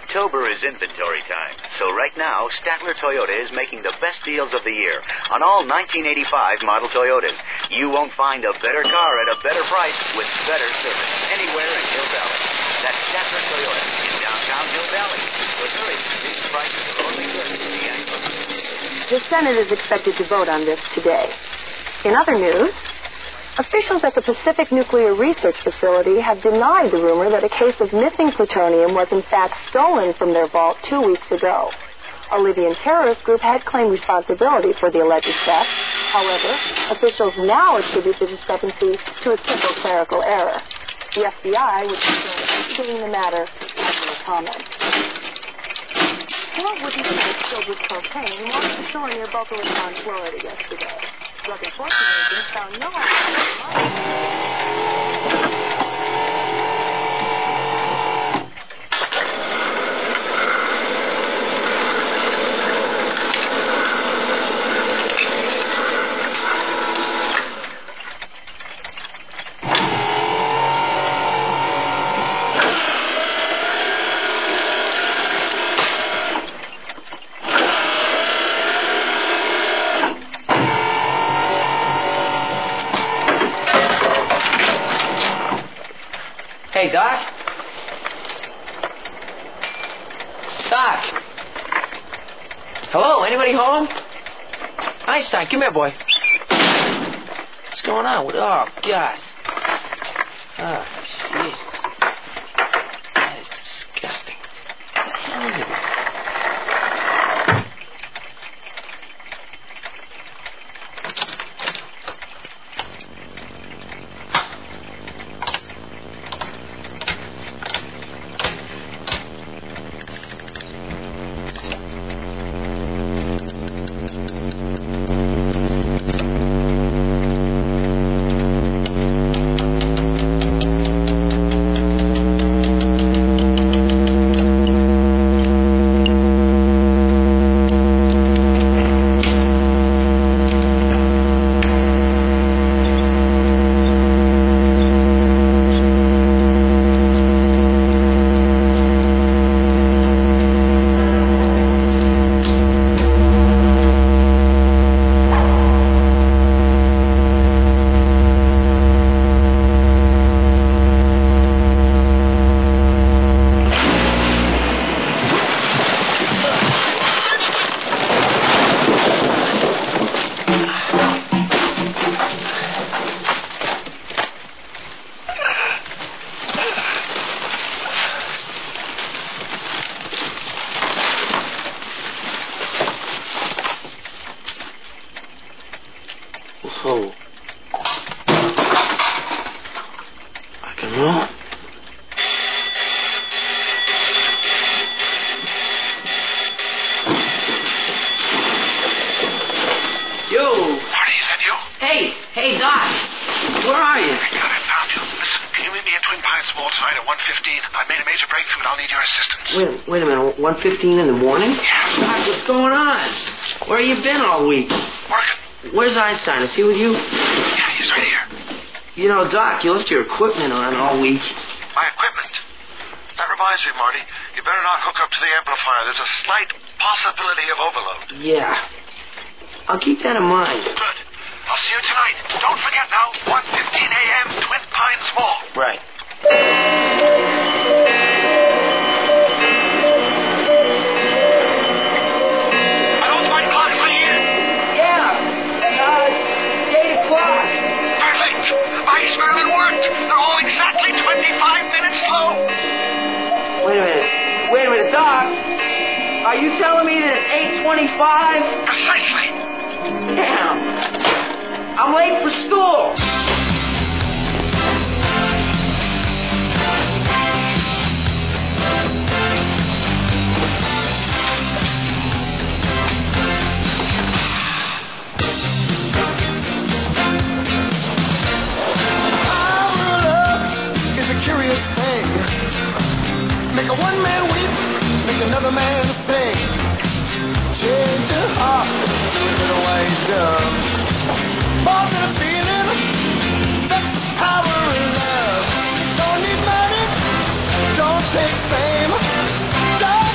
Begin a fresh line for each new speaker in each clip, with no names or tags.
October is inventory time, so right now, Statler Toyota is making the best deals of the year on all 1985 model Toyotas. You won't find a better car at a better price with better service anywhere in Hill Valley. That's Statler Toyota in downtown Hill Valley. Missouri, these prices are only good to the end.
The Senate is expected to vote on this today. In other news, officials at the Pacific Nuclear Research Facility have denied the rumor that a case of missing plutonium was in fact stolen from their vault 2 weeks ago. A Libyan terrorist group had claimed responsibility for the alleged theft. However, officials now attribute the discrepancy to a simple clerical error. The FBI was investigating the matter after no comment. What would you think filled with cocaine washed ashore near Boca Raton, Florida yesterday? Drug enforcement agents found no
Hey, Doc? Doc? Hello? Anybody home? Einstein, come here, boy. What's going on? Oh, God. Oh, jeez. That is disgusting. What the hell is it? Oh. I can roll. You!
Marty, is that you?
Hey, Doc. Where are you?
Thank God I found you. Listen, can you meet me at Twin Pines Mall tonight at 1:15? I've made a major breakthrough and I'll need your assistance.
Wait a minute. 1:15 in the morning?
Yeah.
Doc, what's going on? Where you been all week?
Working.
Where's Einstein? Is he with you?
Yeah, he's right here.
You know, Doc, you left your equipment on all week.
My equipment. That reminds me, Marty. You better not hook up to the amplifier. There's a slight possibility of overload.
Yeah. I'll keep that in mind.
Good. I'll see you tonight. Don't forget now, 1:15 a.m., Twin Pines Mall.
Right.
Are those white clocks right here?
Yeah. It's 8 o'clock.
Perfect. My experiment worked. They're all exactly 25 minutes slow.
Wait a minute, Doc. Are you telling me that it's 8:25?
Precisely.
Damn. I'm late for school.
Curious thing. Make a one man weep, make another man sing. Change your heart, do it in a way dumb. More than a feeling, that's the power of love. Don't need money, don't take fame. Don't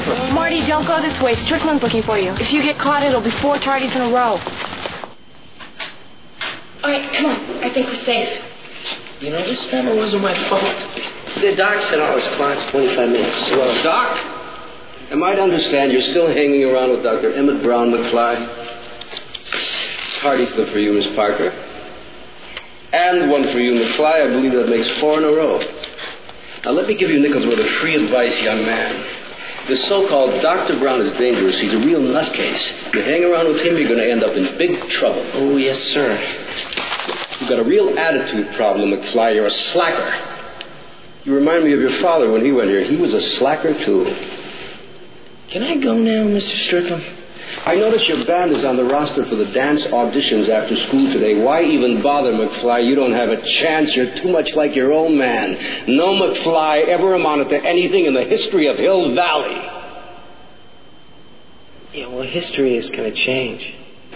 Jennifer.
Marty, don't go this way. Strickland's looking for you. If you get caught, it'll be 4 tardies in a row. All right, come on. I think we're safe.
You know, this never wasn't my fault. The doc said all his clock's 25 minutes slow.
Doc, am I to understand you're still hanging around with Dr. Emmett Brown McFly? Tardy's good for you, Miss Parker. And one for you, McFly. I believe that makes 4 in a row. Now, let me give you Nichols' word of free advice, young man. This so-called Dr. Brown is dangerous. He's a real nutcase. You hang around with him, you're going to end up in big trouble.
Oh, yes, sir.
You've got a real attitude problem, McFly. You're a slacker. You remind me of your father when he went here. He was a slacker, too.
Can I go now, Mr. Strickland?
I notice your band is on the roster for the dance auditions after school today. Why even bother, McFly? You don't have a chance. You're too much like your own man. No McFly ever amounted to anything in the history of Hill Valley.
Yeah, well, history is going to change.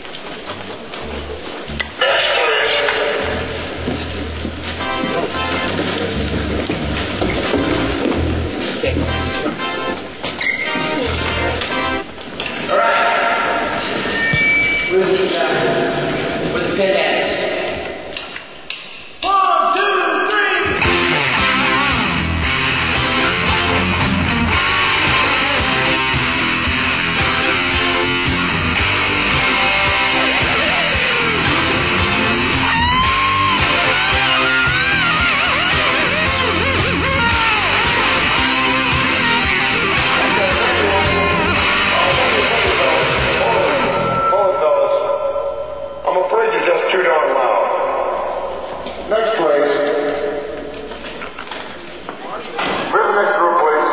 All right. Where the pit ass? 1, 2, 3.
Too darn loud. Next, please. Where's the next group, please?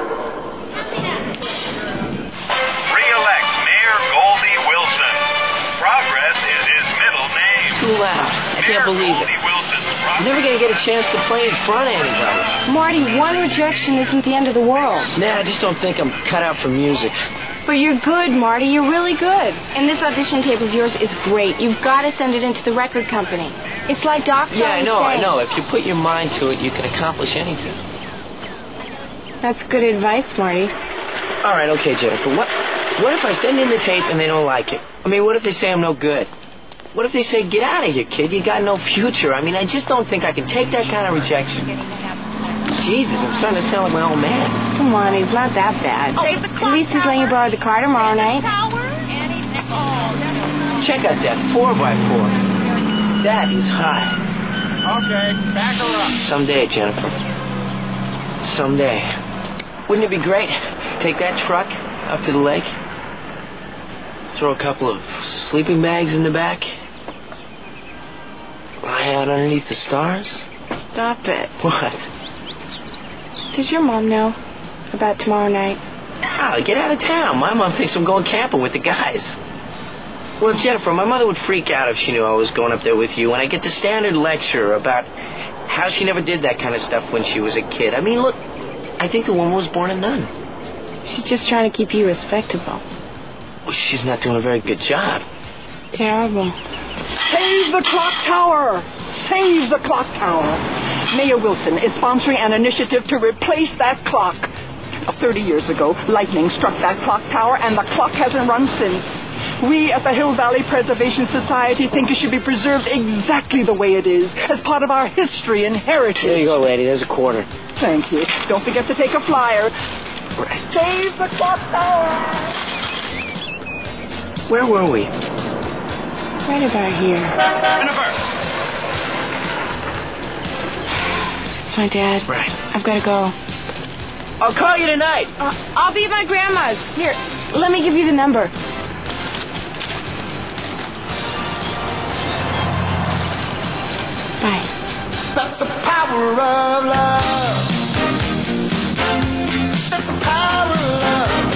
Re-elect Mayor Goldie Wilson. Progress is his middle name.
Too loud. I can't believe it. I'm never going to get a chance to play in front of anybody.
Marty, 1 rejection isn't the end of the world.
Nah, I just don't think I'm cut out for music.
But you're good, Marty. You're really good. And this audition tape of yours is great. You've got to send it into the record company. It's like Doc said.
Yeah, I know. If you put your mind to it, you can accomplish anything.
That's good advice, Marty.
All right, okay, Jennifer. What if I send in the tape and they don't like it? I mean, what if they say I'm no good? What if they say, get out of here, kid? You got no future. I mean, I just don't think I can take that kind of rejection. Jesus, I'm starting to sound like my old man.
Come on, he's not that bad. At least he's letting you borrow the car tomorrow night.
Check out that 4x4. That is hot.
Okay, back her up.
Someday, Jennifer. Someday. Wouldn't it be great? Take that truck up to the lake. Throw a couple of sleeping bags in the back. Lie out underneath the stars.
Stop it.
What?
Does your mom know about tomorrow night?
Ah, get out of town. My mom thinks I'm going camping with the guys. Well, Jennifer, my mother would freak out if she knew I was going up there with you, and I get the standard lecture about how she never did that kind of stuff when she was a kid. I mean, look, I think the woman was born a nun.
She's just trying to keep you respectable.
Well, she's not doing a very good job.
Terrible.
Save the clock tower! Save the clock tower! Mayor Wilson is sponsoring an initiative to replace that clock. 30 years ago, lightning struck that clock tower, and the clock hasn't run since. We at the Hill Valley Preservation Society think it should be preserved exactly the way it is, as part of our history and heritage.
Here you go, lady. There's a quarter.
Thank you. Don't forget to take a flyer.
Right.
Save the clock tower!
Where were we?
Right about here.
Jennifer!
It's my dad.
Right.
I've got to go.
I'll call you tonight.
I'll be at my grandma's. Here, let me give you the number. Bye.
That's the power of love. That's the power of love.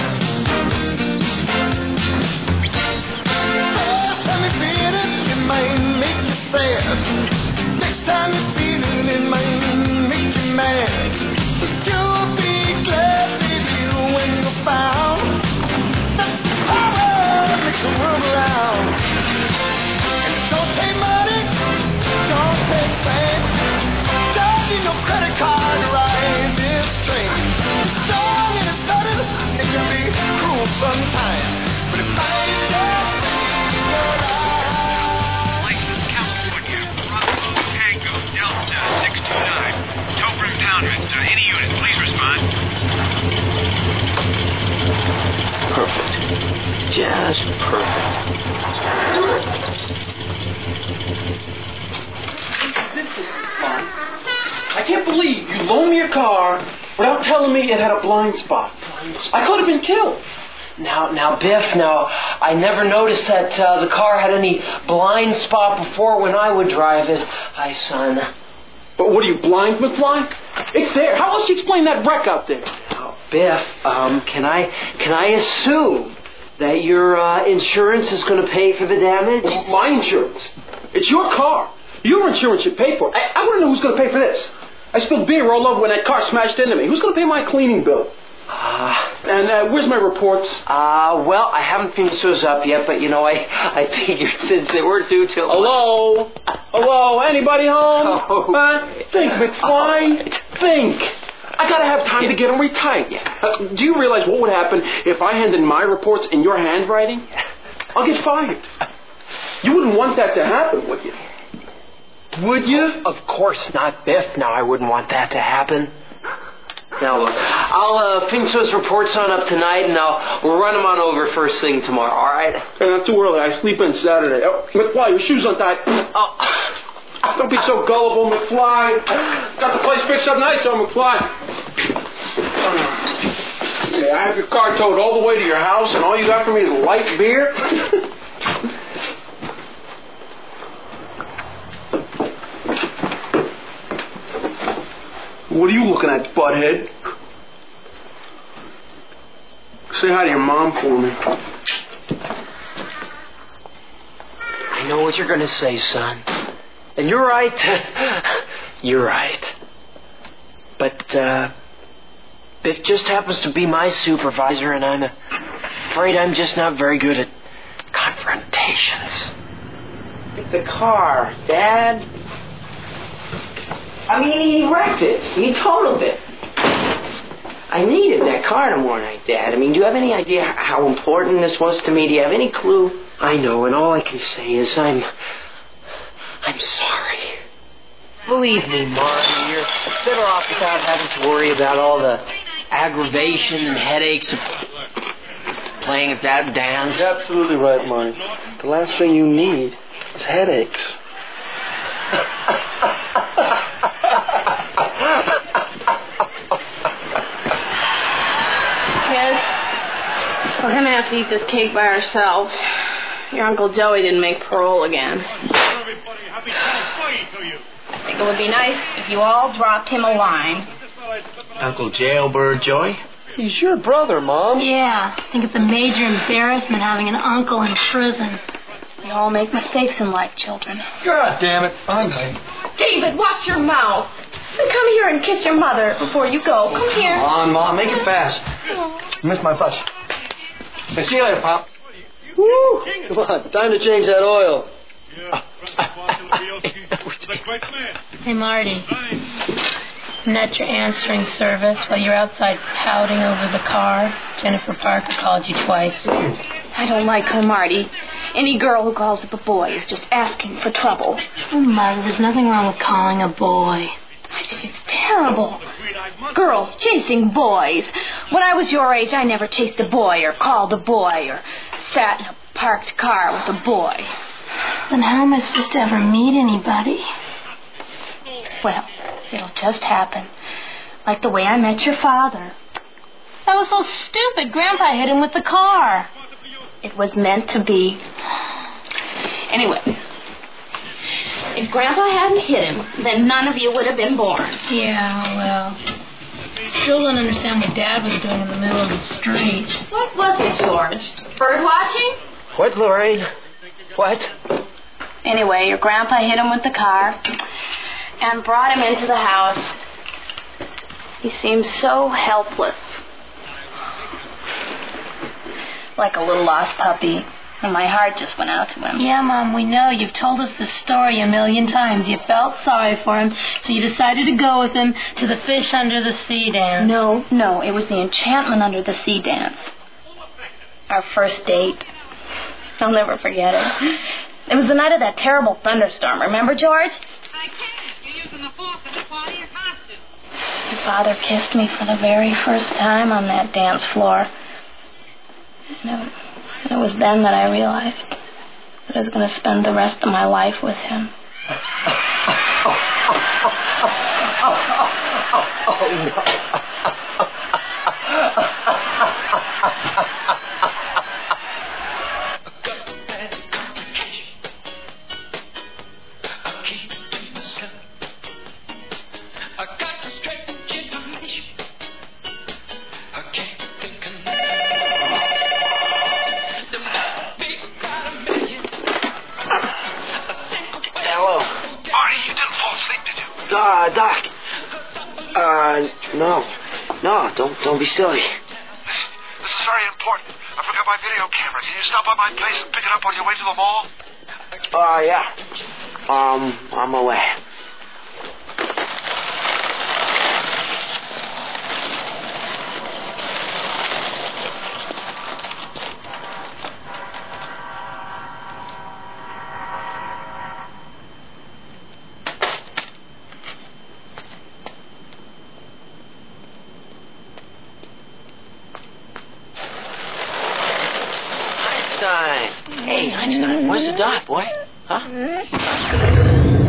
First time you feel it, it might make you sad. Next time you feel it, it might make you mad. But you'll be glad, baby, when you're found. That's the power that makes the world around. And don't take money. Don't take bank. Don't need no credit card.
Just perfect.
This is fun. I can't believe you loaned me your car without telling me it had a blind spot. I could have been killed.
Now, Biff, I never noticed that the car had any blind spot before when I would drive it. Hi, son.
But what are you, blind, McFly? It's there. How else do you explain that wreck out there?
Now, Biff, can I assume that your insurance is going to pay for the damage?
My insurance? It's your car. Your insurance should pay for it. I want to know who's going to pay for this. I spilled beer all over when that car smashed into me. Who's going to pay my cleaning bill? And where's my reports?
Well, I haven't finished those up yet, but I figured since they weren't due till...
Hello? Hello? Anybody home?
Oh.
Think, McFly. Think. I gotta have time to get them retyped. Do you realize what would happen if I handed my reports in your handwriting? I'll get fired. You wouldn't want that to happen, would you? Would you?
Of course not, Biff. Now, I wouldn't want that to happen. Now, look, I'll finish those reports on up tonight, and we'll run them on over first thing tomorrow, all right?
Hey, not too early. I sleep in Saturday. Oh, McFly, your shoes untied. Oh, don't be so gullible, McFly. Got the place fixed up nice, though, McFly. Yeah, I have your car towed all the way to your house, and all you got for me is light beer? What are you looking at, butthead? Say hi to your mom for me.
I know what you're going to say, son. And you're right. You're right. But, Biff just happens to be my supervisor, and I'm afraid I'm just not very good at confrontations. Like the car, Dad. I mean, he wrecked it. He totaled it. I needed that car tomorrow night, Dad. I mean, do you have any idea how important this was to me? Do you have any clue? I know, and all I can say is I'm sorry. Believe me, Marty, you're better off without having to worry about all the aggravation and headaches of playing at that dance.
You're absolutely right, Marty. The last thing you need is headaches.
Kids, we're gonna have to eat this cake by ourselves. Your Uncle Joey didn't make parole again. I think it would be nice if you all dropped him a line.
Uncle Jailbird Joey?
He's your brother, Mom.
Yeah, I think it's a major embarrassment having an uncle in prison.
We all make mistakes in life, children.
God damn it. I'm late.
David, watch your mouth. And come here and kiss your mother before you go. Come here.
Come on, Mom. Make it fast. Missed my bus. Hey, see you later, Pop. Woo! Come on. Time to change that oil.
Hey, Marty. I'm at your answering service while you're outside pouting over the car. Jennifer Parker called you twice.
I don't like her, Marty. Any girl who calls up a boy is just asking for trouble.
Oh, Mother, there's nothing wrong with calling a boy.
I think it's terrible. Girls chasing boys. When I was your age, I never chased a boy or called a boy or sat in a parked car with a boy.
Then how am I supposed to ever meet anybody?
Well, it'll just happen. Like the way I met your father.
That was so stupid. Grandpa hit him with the car.
It was meant to be. Anyway, if Grandpa hadn't hit him, then none of you would have been born.
Yeah, well, still don't understand what Dad was doing in the middle of the street.
What was it, George? Bird watching?
What, Lorraine? What?
Anyway, your Grandpa hit him with the car and brought him into the house. He seemed so helpless. Like a little lost puppy. And my heart just went out to him.
Yeah, Mom, we know. You've told us this story a million times. You felt sorry for him, so you decided to go with him to the Fish Under the Sea dance.
No, it was the Enchantment Under the Sea dance. Our first date. I'll never forget it. It was the night of that terrible thunderstorm. Remember, George?
I can. You're using the fork as a part of your costume.
Your father kissed me for the very first time on that dance floor. And it was then that I realized that I was going to spend the rest of my life with him.
Doc. No, don't be silly.
Listen, this is very important. I forgot my video camera. Can you stop by my place and pick it up on your way to the mall?
Yeah. On my way. Hey, Einstein, where's the doc, boy? Huh?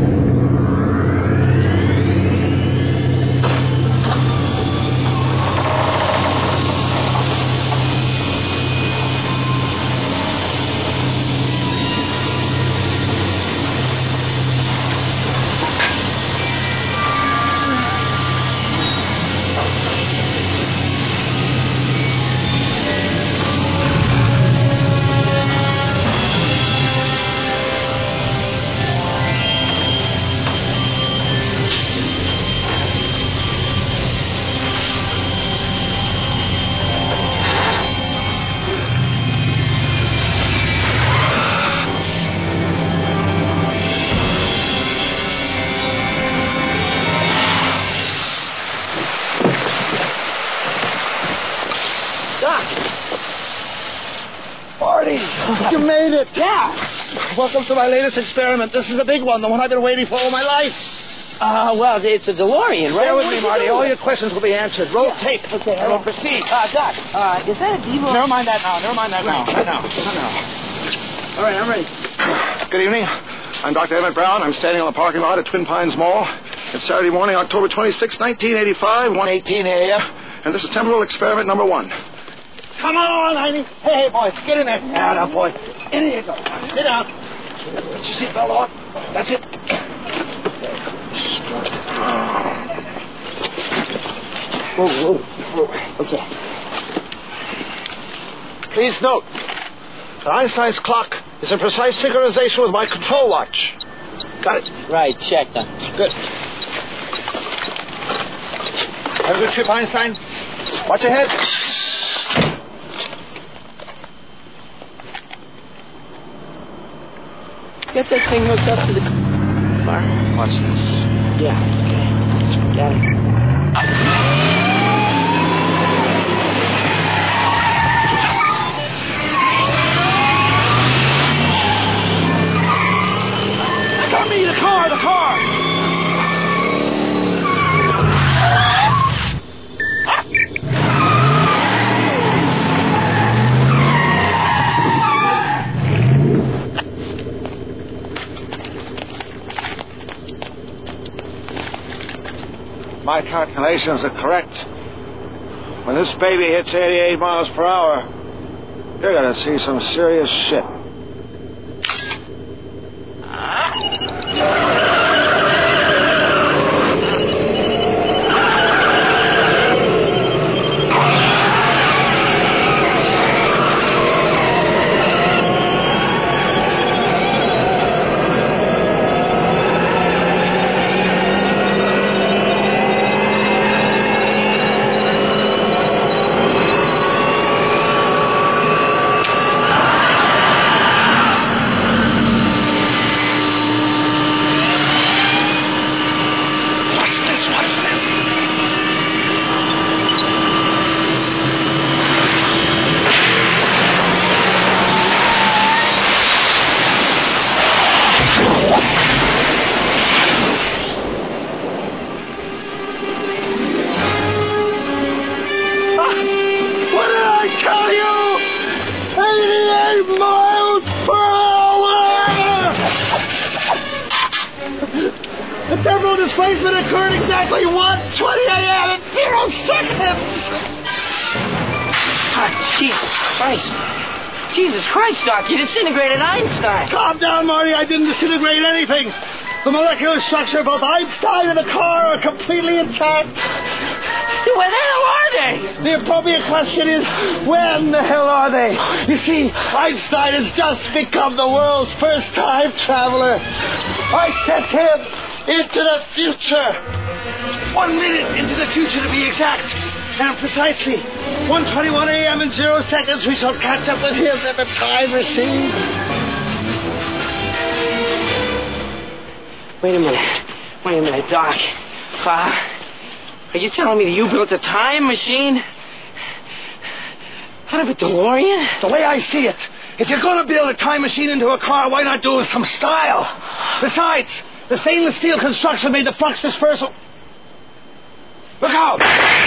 You made it! Yeah! Welcome to my latest experiment. This is the big one, the one I've been waiting for all my life.
Well, it's a DeLorean, right?
Bear with me, Marty. All your questions will be answered. Roll tape.
Okay,
I will proceed.
Doc, is that a Devo?
Never mind that now. Not now. All right, I'm ready. Good evening. I'm Dr. Emmett Brown. I'm standing on the parking lot at Twin Pines Mall. It's Saturday morning, October 26, 1985, 1:18 a.m. And this is temporal experiment number 1. Come on, Heine. Hey, boy, get in there. Now, boy. In you go. Sit down. Put your seatbelt on. That's it. Whoa. Okay. Please note that Einstein's clock is in precise synchronization with my control watch. Got it?
Right, check then.
Good. Have a good trip, Einstein. Watch your head.
Get that thing hooked up to the car.
Watch this.
Yeah, okay. Got it.
Got me, the car! My calculations are correct. When this baby hits 88 miles per hour, you're going to see some serious shit. orbital displacement occurred exactly 1:20 a.m. in 0 seconds.
Oh, Jesus Christ. Jesus Christ, Doc, you disintegrated Einstein.
Calm down, Marty. I didn't disintegrate anything. The molecular structure of both Einstein and the car are completely intact.
Where the hell are they?
The appropriate question is, when the hell are they? You see, Einstein has just become the world's first time traveler. I sent him into the future. 1 minute into the future, to be exact. And precisely 1:21 a.m. in 0 seconds, we shall catch up with him in the time machine.
Wait a minute, Doc. Are you telling me that you built a time machine out of a DeLorean?
The way I see it, if you're going to build a time machine into a car, why not do it with some style? Besides, the stainless steel construction made the flux dispersal. Look out!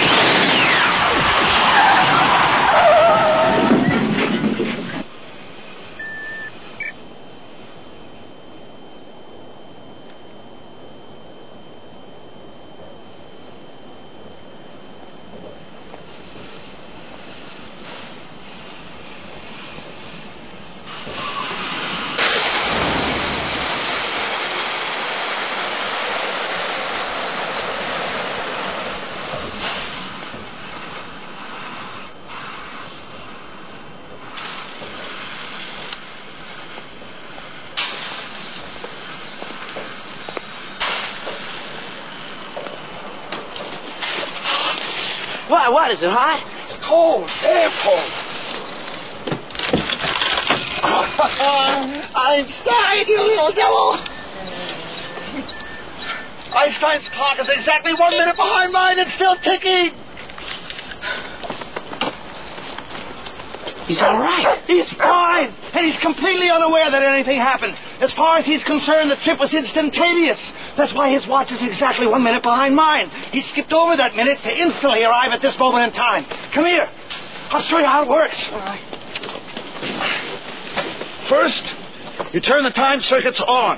What? Is it hot?
It's cold. Damn cold. Einstein, you little devil! Einstein's clock is exactly 1 minute behind mine and still ticking.
He's all right.
He's fine. And he's completely unaware that anything happened. As far as he's concerned, the trip was instantaneous. That's why his watch is exactly 1 minute behind mine. He skipped over that minute to instantly arrive at this moment in time. Come here. I'll show you how it works. All right. First, you turn the time circuits on.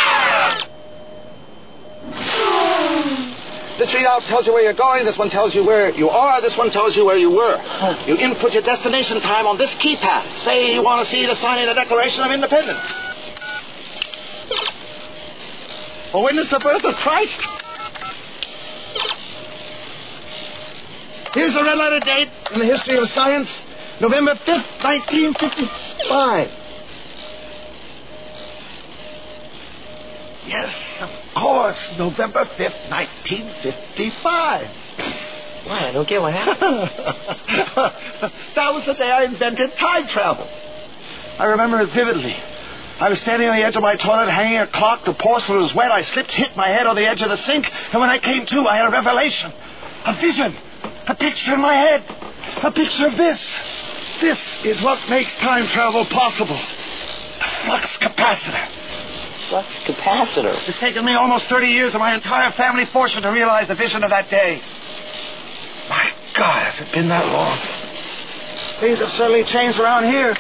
This readout tells you where you're going. This one tells you where you are. This one tells you where you were. You input your destination time on this keypad. Say you want to see the signing of the Declaration of Independence. Or witness the birth of Christ. Here's a red letter date in the history of science. November 5th, 1955. Yes, of course. November 5th, 1955.
Why? I don't get what happened.
That was the day I invented time travel. I remember it vividly. I was standing on the edge of my toilet, hanging a clock. The porcelain was wet. I slipped, hit my head on the edge of the sink, and when I came to, I had a revelation. A vision. A picture in my head. A picture of this. This is what makes time travel possible. The flux capacitor.
Flux capacitor?
It's taken me almost 30 years of my entire family fortune to realize the vision of that day. My God, has it been that long? Things have certainly changed around here.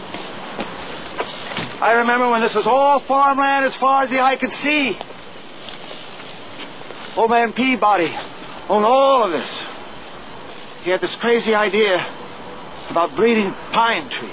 I remember when this was all farmland as far as the eye could see. Old man Peabody owned all of this. He had this crazy idea about breeding pine trees.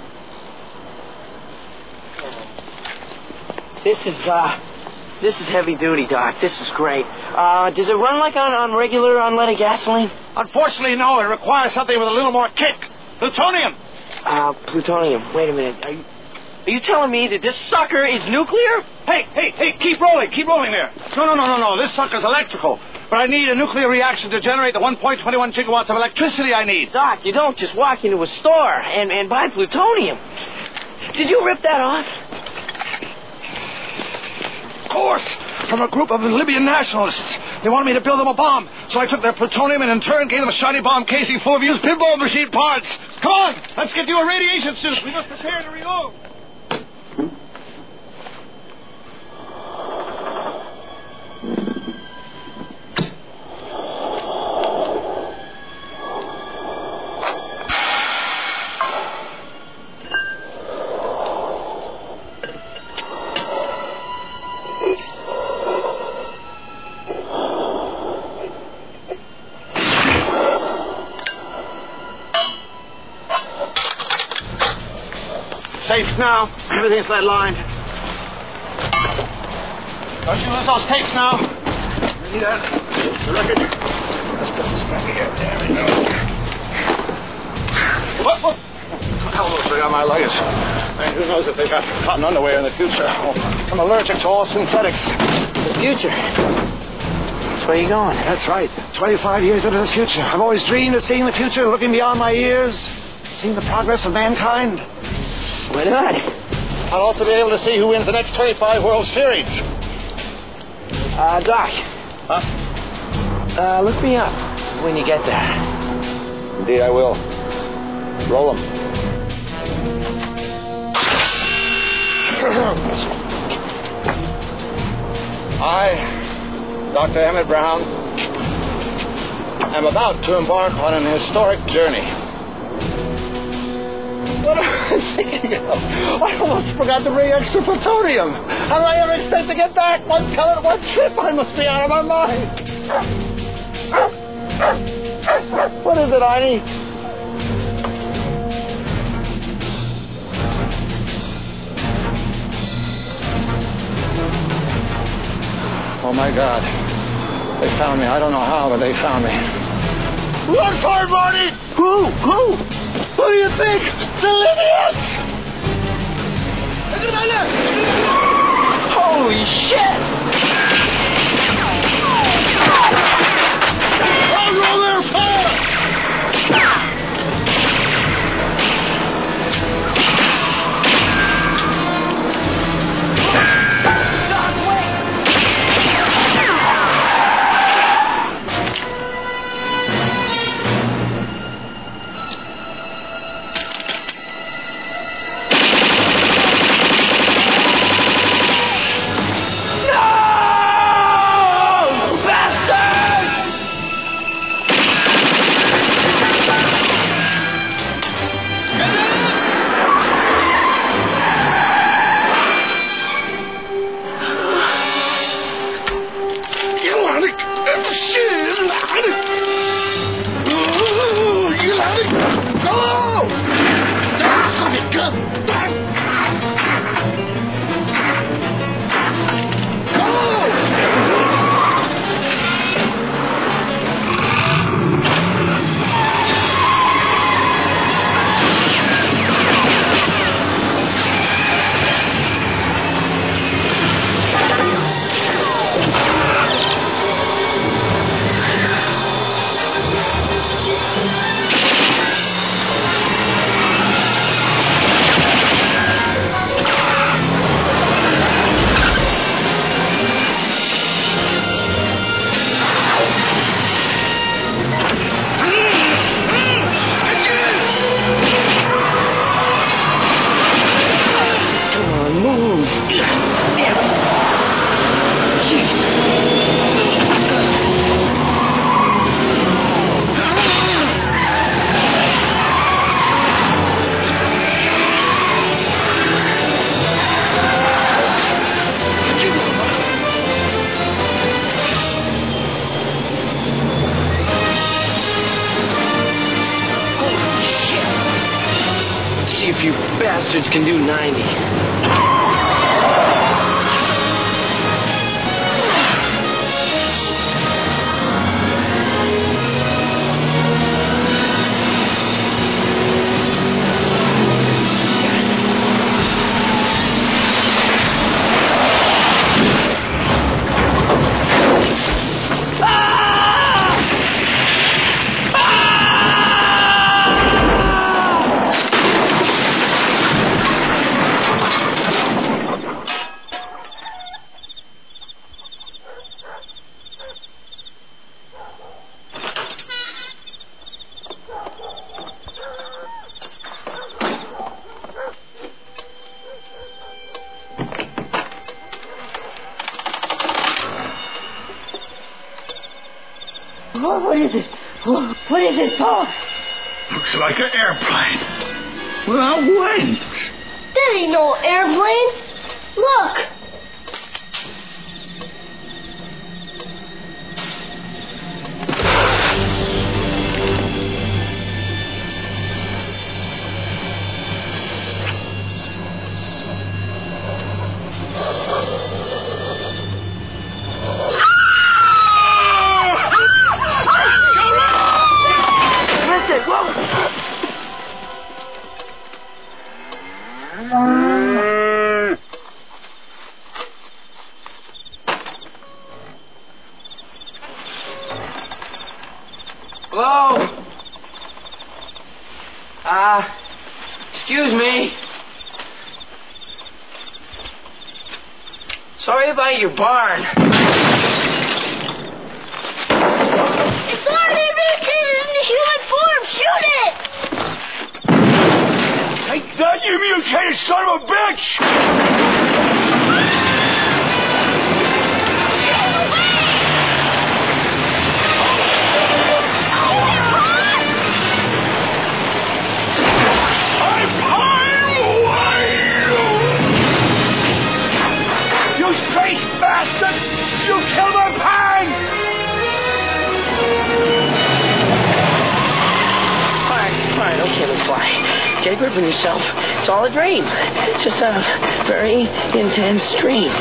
This is heavy duty, Doc. This is great. Does it run like on regular unleaded gasoline?
Unfortunately, no. It requires something with a little more kick. Plutonium.
Plutonium. Wait a minute. Are you telling me that this sucker is nuclear?
Hey, keep rolling there. No. This sucker's electrical. But I need a nuclear reaction to generate the 1.21 gigawatts of electricity I need.
Doc, you don't just walk into a store and buy plutonium. Did you rip that off?
Of course. From a group of Libyan nationalists. They wanted me to build them a bomb. So I took their plutonium and in turn gave them a shiny bomb casing full of used pinball machine parts. Come on, let's get you a radiation suit. We must prepare to reload.
safe now. Everything's lead lined. Don't you lose those tapes now. Ready, Dad? The record. Let's put this back here. There we go. Whoa. I almost forgot my luggage. And who knows if they've got cotton underwear in the future. I'm allergic to all synthetics.
The future? That's where you're going.
That's right. 25 years into the future. I've always dreamed of seeing the future, looking beyond my years, seeing the progress of mankind.
Why not?
I'll also be able to see who wins the next 25 World Series.
Doc.
Huh?
Look me up when you get there.
Indeed, I will. Roll 'em. I, Dr. Emmett Brown, am about to embark on an historic journey. What am I thinking of? I almost forgot to bring extra plutonium. How do I ever expect to get back? One pellet, one trip. I must be out of my mind. What is it, Arnie? Oh, my God. They found me. I don't know how, but they found me. Look for it, Marty! Who? Who do you think? The Libyans! Look at my left!
Holy shit!
I'll go there, fire!
If you bastards can do 90.
What is it? What is it, Paul?
Looks like an airplane.
Without wings. That ain't no airplane. Look.
Hello? Excuse me. Sorry about your barn.
It's already mutated into human form. Shoot it!
Take that, you mutated son of a bitch! Bastard! You killed my pan!
All right, okay, McFly. Get a grip on yourself. It's all a dream. It's just a very intense dream.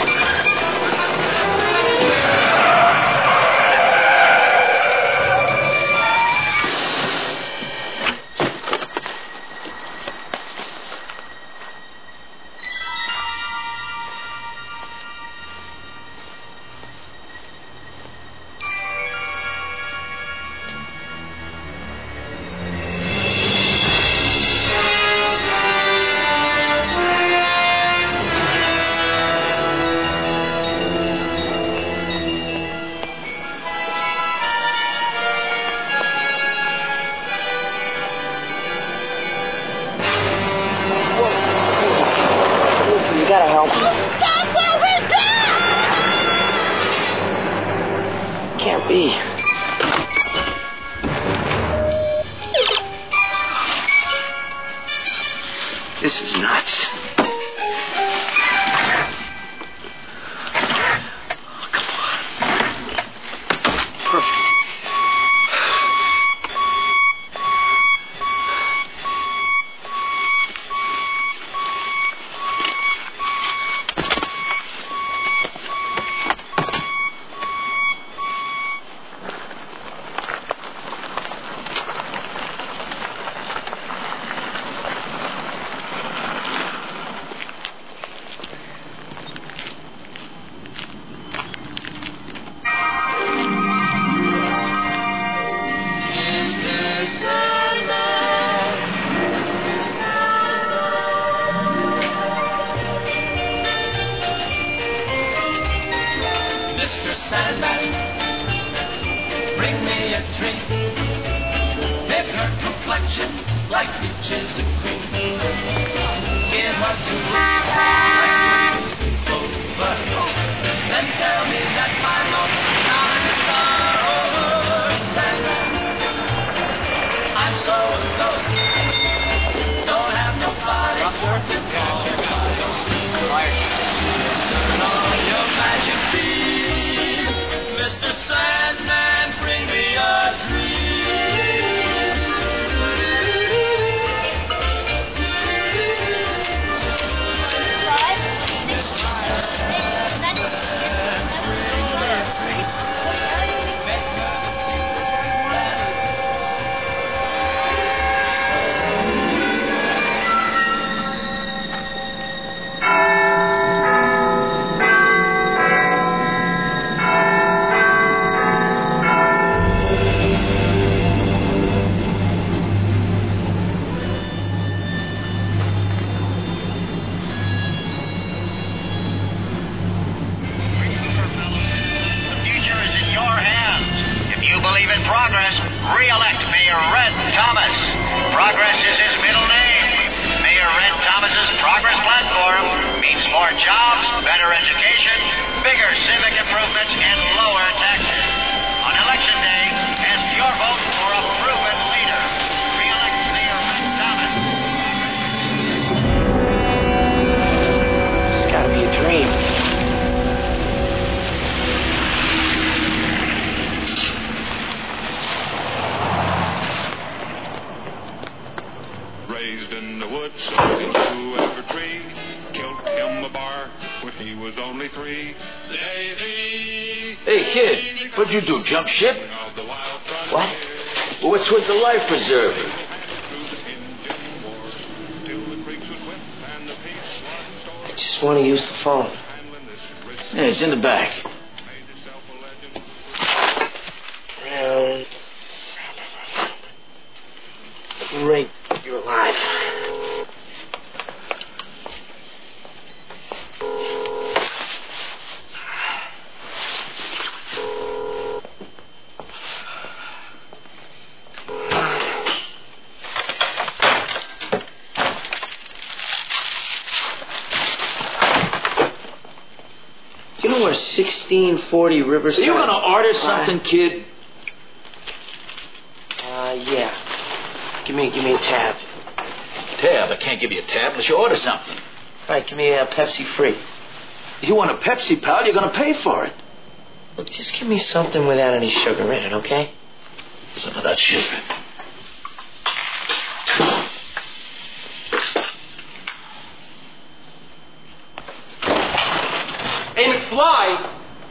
Can't be. This is nuts. Oh, come on. Perfect.
Like peaches and cream. Give her to but then tell me that my love's not over. Sandman, I'm so alone. Don't have nobody to call. Turn on your magic beam, Mr. Sandman, bring me a dream.
Believe in progress, re-elect Mayor Red Thomas. Progress is his middle name. Mayor Red Thomas's progress platform means more jobs, better education, bigger civic improvements, and lower taxes. On election day, cast your vote for a proven leader. Re-elect Mayor Red Thomas.
It's gotta be a dream.
In the woods, into every tree, killed him a bar when he was only 3. Davy.
Hey, kid, what'd you do, jump ship? What? Well, what's with the life preserver?
just want to use the phone.
Yeah, it's in the back.
Great, you're alive. Do you know where 1640 Riverside...
Are you going to order something, kid?
Yeah. Give me a tab.
Tab? I can't give you a tab unless you order something.
All right, give me a Pepsi free.
You want a Pepsi, pal? You're going to pay for it.
Look, just give me something without any sugar in it, okay?
Some of that sugar.
Hey, McFly!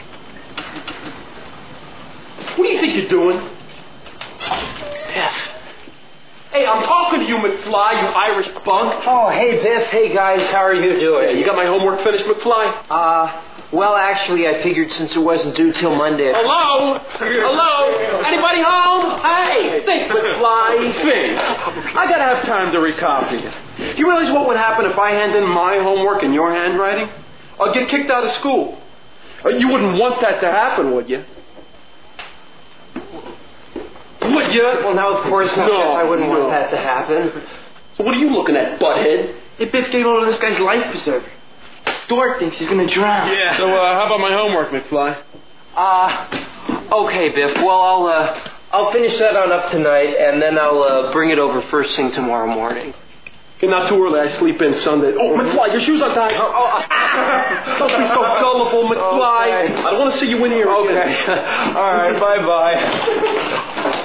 What do you think you're doing?
Biff.
Hey, I'm talking to you, McFly, you Irish bunk.
Oh, hey, Biff. Hey, guys. How are you doing?
Yeah, you got my homework finished, McFly?
Well, actually, I figured since it wasn't due till Monday...
Hello? Hello? Anybody home? Hey, think, McFly, think. I gotta have time to recopy it. You realize what would happen if I hand in my homework in your handwriting? I'd get kicked out of school. You wouldn't want that to happen, would you? Would you?
Well, now, of course not.
No,
I wouldn't want that to happen.
So what are you looking at, butthead?
Hey, Biff gave over this guy's life preserver. Dork thinks he's gonna drown.
Yeah. So, how about my homework, McFly?
Okay, Biff. Well, I'll finish that on up tonight, and then I'll bring it over first thing tomorrow morning.
Okay, not too early. I sleep in Sundays. Oh, McFly, your shoes untied. Don't be so gullible, McFly. Okay. I don't want to see you in here again.
Okay. All right. Bye-bye.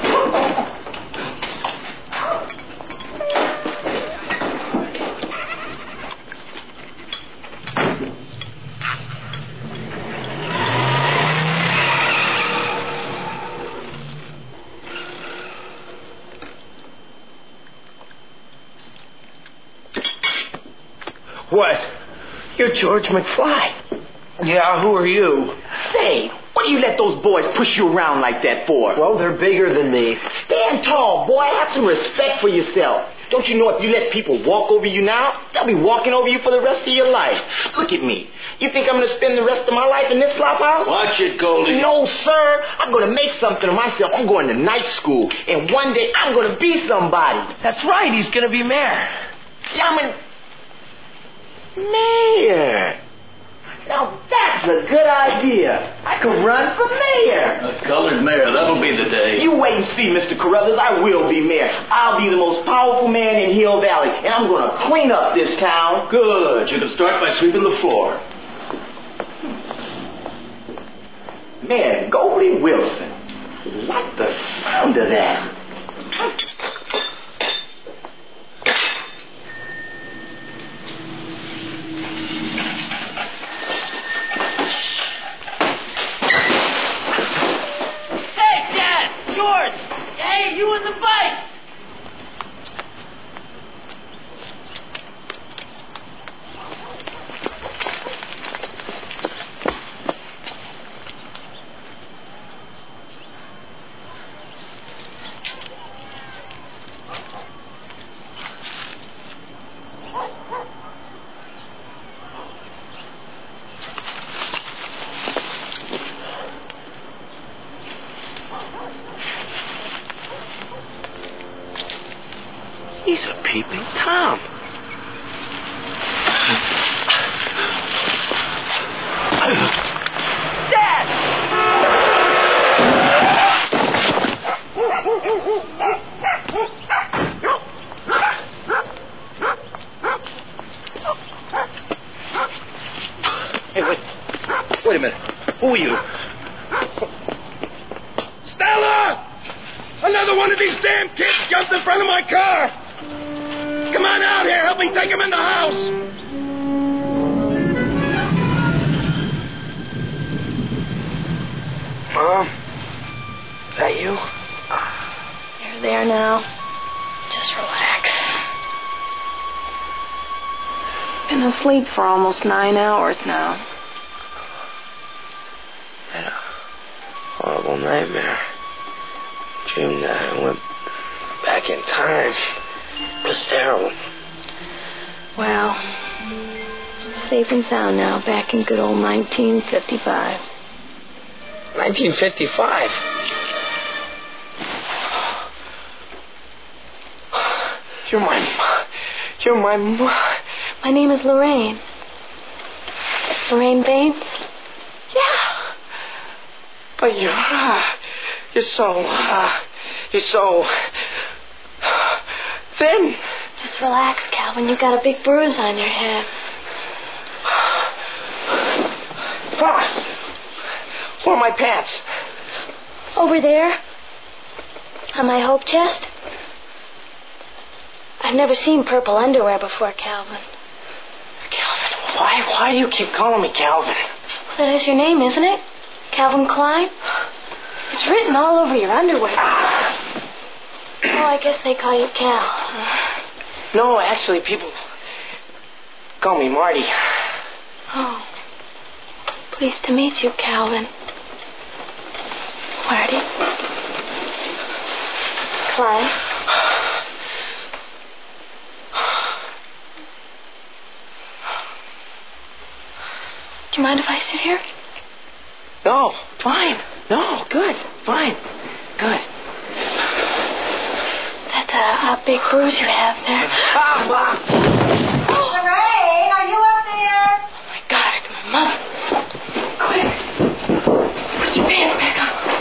What? You're George McFly.
Yeah, who are you?
Say, what do you let those boys push you around like that for?
Well, they're bigger than me.
Stand tall, boy. Have some respect for yourself. Don't you know if you let people walk over you now, they'll be walking over you for the rest of your life. Look at me. You think I'm going to spend the rest of my life in this slop house?
Watch it, Goldie.
No, sir. I'm going to make something of myself. I'm going to night school. And one day I'm going to be somebody. That's right. He's going to be mayor. Yeah, I'm an... Mayor. Now that's a good idea. I could run for mayor.
A colored mayor, that'll be the day.
You wait and see, Mr. Carruthers. I will be mayor. I'll be the most powerful man in Hill Valley, and I'm going to clean up this town.
Good. You can start by sweeping the floor.
Man, Goldie Wilson. Like the sound of that.
George! Hey, you in the bike!
He's a peeping Tom. Dad!
Hey, wait a minute. Who are you?
Stella! Another one of these damn kids jumped in front of my car! Come on out here. Help me take him in the house.
Mom? Is that you?
You're there now. Just relax.
been asleep for almost 9 hours now.
I had a horrible nightmare. Dreamed that I went back in time. It was terrible.
Well, safe and sound now, back in good old 1955.
1955? You're my
My name is Lorraine. Lorraine Baines?
Yeah. But you're so thin.
Just relax, Calvin. You got a big bruise on your head.
Where are my pants?
Over there. On my hope chest. I've never seen purple underwear before, Calvin.
Calvin, why do you keep calling me Calvin?
Well, that is your name, isn't it? Calvin Klein? It's written all over your underwear. Oh, I guess they call you Cal.
No, actually, people call me Marty.
Oh. Pleased to meet you, Calvin. Marty. Klein. Do you mind if I sit here?
No, fine. No, good, fine, good.
That's a big bruise you have there.
Lorraine, are you up there?
Oh, my God, it's my mother. Quick. Put your pants back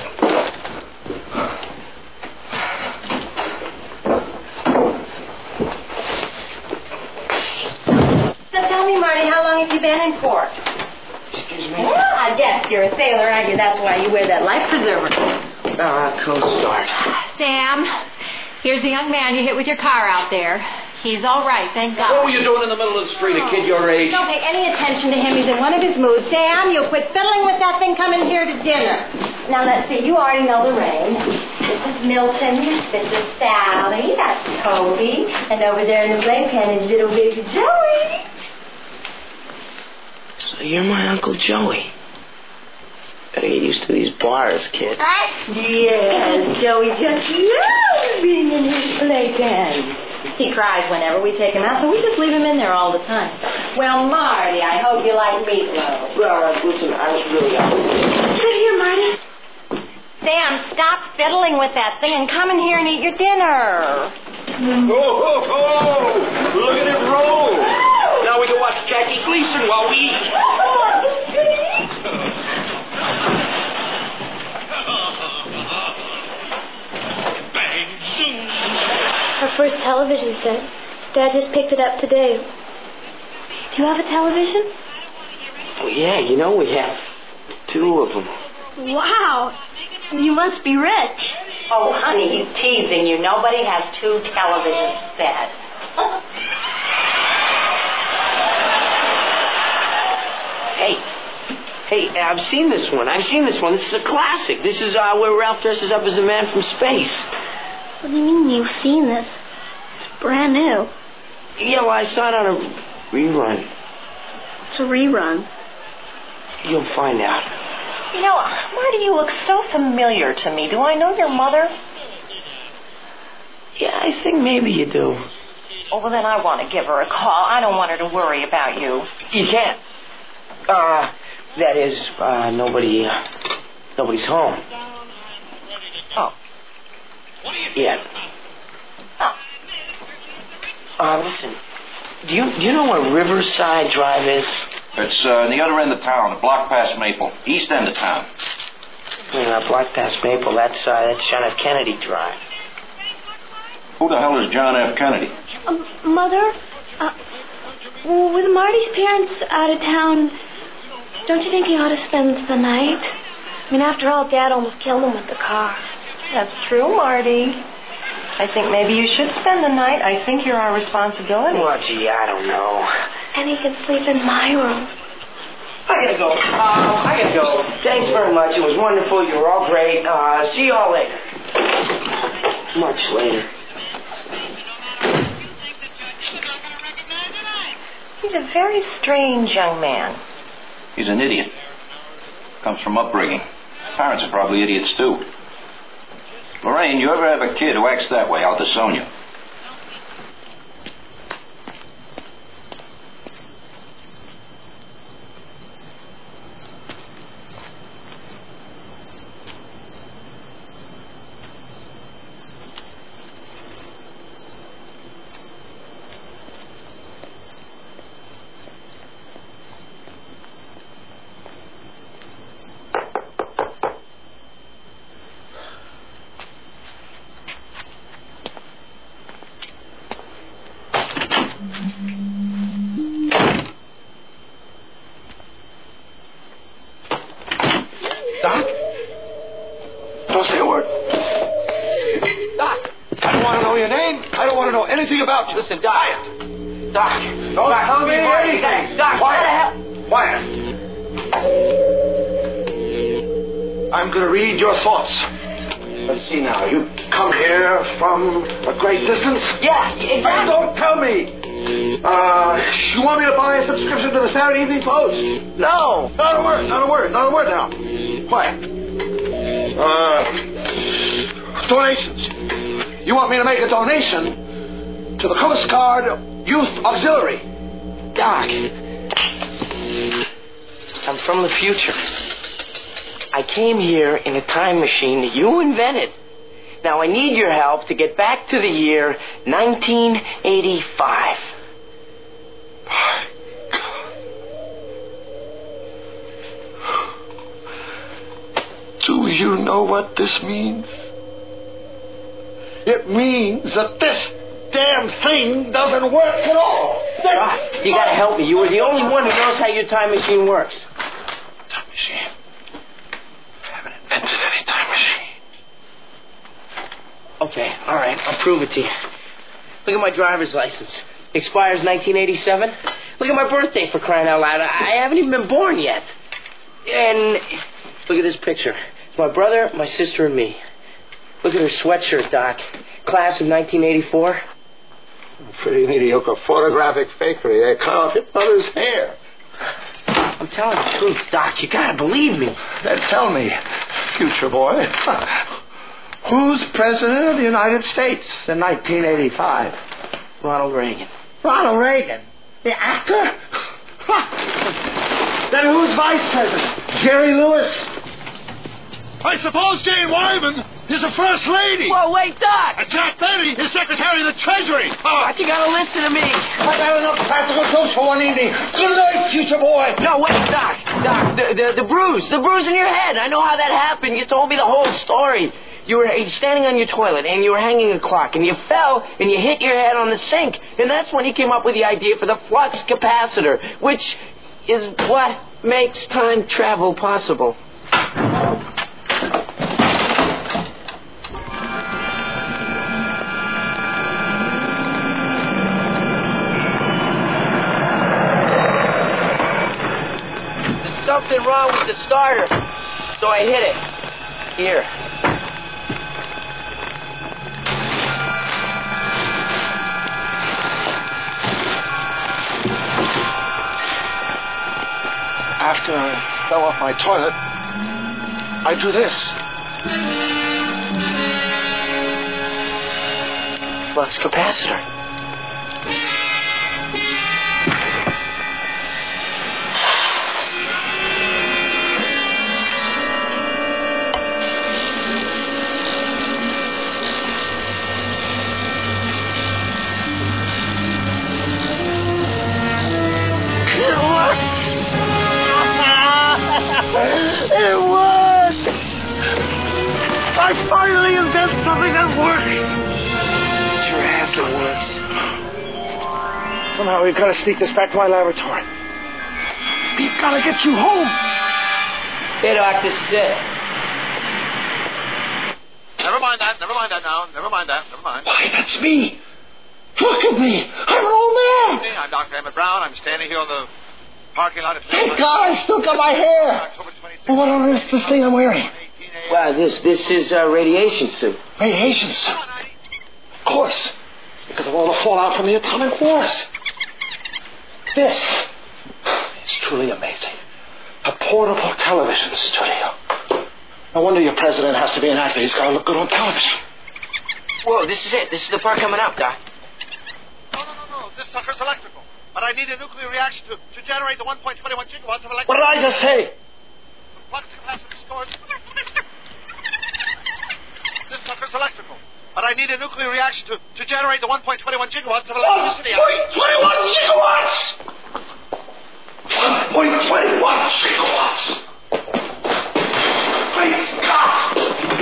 So tell me, Marty, how long have you been in port?
Excuse me?
Well, I guess you're a sailor, aren't you? That's why you wear that life preserver.
Coast Guard.
Sam, here's the young man you hit with your car out there. He's all right, thank God.
What were you doing in the middle of the street, a kid your age?
Don't pay any attention to him. He's in one of his moods. Sam, you quit fiddling with that thing. Come in here to dinner. Now, let's see. You already know Lorraine. This is Milton. This is Sally. That's Toby. And over there in the playpen is little baby Joey.
So you're my Uncle Joey. Better get used to these bars, kid.
Yes, Joey just loves being in his playpen. He cries whenever we take him out, so we just leave him in there all the time. Well, Marty, I hope you like meatloaf.
Listen, I was really
Sit here, Marty. Sam, stop fiddling with that thing and come in here and eat your dinner.
Oh, look at it roll. Now we can watch Jackie Gleason while we eat.
Our first television set. Dad just picked it up today. Do you have a television?
Oh, yeah, you know we have 2 of them.
Wow. You must be rich.
Oh, honey, he's teasing you. Nobody has 2 television sets.
Hey, I've seen this one. This is a classic. This is where Ralph dresses up as a man from space.
What do you mean you've seen this? It's brand new.
Yeah, well, I saw it on a rerun.
It's a rerun.
You'll find out.
You know, Marty, you look so familiar to me. Do I know your mother?
Yeah, I think maybe you do.
Oh, well, then I want to give her a call. I don't want her to worry about you.
You can't. That is, nobody's home.
Oh.
Yeah. Listen, do you know where Riverside Drive is?
It's the other end of town, block past Maple, east end of town.
Yeah, block past Maple. That's John F. Kennedy Drive.
Who the hell is John F. Kennedy?
Mother, with Marty's parents out of town, don't you think he ought to spend the night? I mean, after all, Dad almost killed him with the car.
That's true, Marty. I think maybe you should spend the night. I think you're our responsibility.
Well, gee, I don't know.
And he can sleep in my room.
I gotta go. Thanks very much. It was wonderful. You were all great. See you all later. Much later.
He's a very strange young man.
He's an idiot. Comes from upbringing. Parents are probably idiots, too. Lorraine, you ever have a kid who acts that way, I'll disown you.
Doc? Don't say a word. Doc, I don't want to know your name. I don't want to know anything about you.
Listen, Doc. Doc.
Don't tell me anything.
Doc,
Quiet. Quiet. I'm going to read your thoughts. Let's see now. You come here from a great distance?
Yeah, exactly.
Hey, don't tell me. You want me to buy a subscription to the Saturday Evening Post?
No.
Not a word. Not a word. Not a word now. Quiet. Donations. You want me to make a donation to the Coast Guard Youth Auxiliary?
Doc, I'm from the future. I came here in a time machine that you invented. Now I need your help to get back to the year 1985.
Do you know what this means? It means that this damn thing doesn't work at all.
Doc, you gotta help me. You were the only one who knows how your time machine works.
Time machine? I haven't invented any time machine.
Okay, all right, I'll prove it to you. Look at my driver's license. Expires 1987. Look at my birthday, for crying out loud. I haven't even been born yet. And look at this picture. It's my brother, my sister, and me. Look at her sweatshirt, Doc. Class of 1984.
Pretty mediocre photographic fakery. They cut off your brother's hair.
I'm telling the truth, Doc. You gotta believe me.
Then tell me, future boy, who's president of the United States in 1985?
Ronald Reagan.
Ronald Reagan? The actor? Then who's vice president? Jerry Lewis?
I suppose Jane Wyman is the first lady.
Whoa, wait, Doc!
And Jack Benny is Secretary of the Treasury.
Doc, you gotta listen to me.
I got enough practical jokes for one evening. Good night, future boy.
No, wait, Doc. Doc, the bruise in your head. I know how that happened. You told me the whole story. You were standing on your toilet, and you were hanging a clock, and you fell, and you hit your head on the sink. And that's when you came up with the idea for the flux capacitor, which is what makes time travel possible. There's something wrong with the starter, so I hit it. Here.
After I fell off my toilet, I do this.
Flux capacitor.
It worked! I finally invented something that works!
Your ass, it works.
Somehow we've got to sneak this back to my laboratory. We've got to get you home.
Hey, Doc, this is it.
Never mind that now. Never mind that.
Why, that's me. Look at me. I'm an old man.
Hey, I'm Dr. Emmett Brown. I'm standing here on the parking lot.
Thank God I still got my hair. Well, what on earth is this thing I'm wearing?
Wow, this is a radiation suit.
Radiation suit? Of course. Because of all the fallout from the atomic wars.
This is truly amazing. A portable television studio. No wonder your president has to be an actor. He's got to look good on television.
Whoa, this is it. This is the part coming up, Doc.
No. This sucker's electrical. But I need a nuclear reaction to generate the 1.21 gigawatts of electricity.
What did I just say?
The flux capacitor stores. This sucker's electrical. But I need a nuclear reaction to generate the 1.21 gigawatts of electricity.
1.21 gigawatts! 1.21 gigawatts! Great Scott!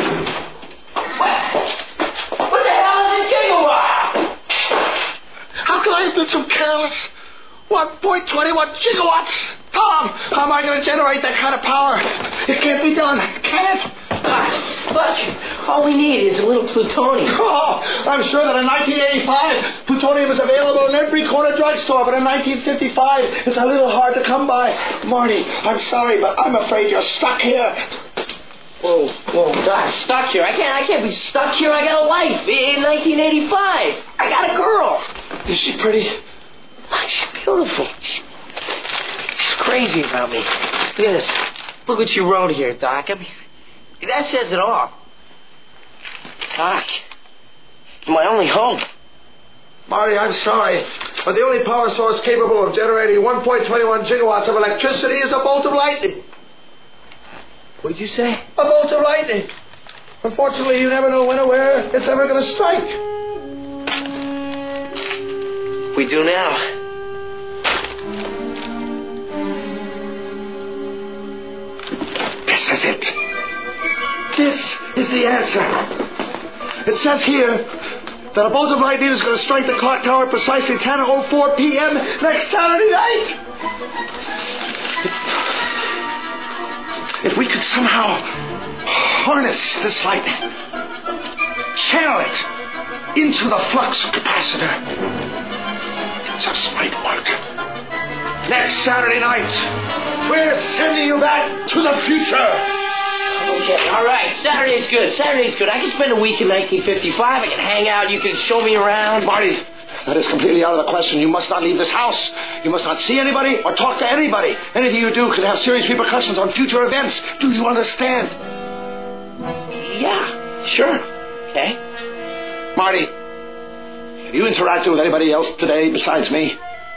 What the hell is a gigawatt?
How could I have been so careless? 1.21 gigawatts! Tom, how am I going to generate that kind of power? It can't be done, can it?
Look, all we need is a little plutonium.
Oh, I'm sure that in 1985, plutonium is available in every corner drugstore, but in 1955, it's a little hard to come by. Marty, I'm sorry, but I'm afraid you're stuck here.
Whoa, Doc, stuck here? I can't be stuck here. I got a life in 1985. I got a girl.
Is she pretty?
She's beautiful. She's crazy about me. Look at this. Look what you wrote here, Doc. I mean, that says it all. Doc, you're my only hope.
Marty, I'm sorry, but the only power source capable of generating 1.21 gigawatts of electricity is a bolt of lightning.
What did you say?
A bolt of lightning. Unfortunately, you never know when or where it's ever going to strike.
We do now.
This is it. This is the answer. It says here that a bolt of lightning is going to strike the clock tower at precisely 10:04 p.m. next Saturday night. If we could somehow harness this lightning, channel it into the flux capacitor, it just might work. Next Saturday night, we're sending you back to the future.
Okay, all right. Saturday's good. I can spend a week in 1955. I can hang out. You can show me around.
Marty, that is completely out of the question. You must not leave this house. You must not see anybody or talk to anybody. Anything you do could have serious repercussions on future events. Do you understand?
Yeah, sure. Okay.
Marty, have you interacted with anybody else today besides me?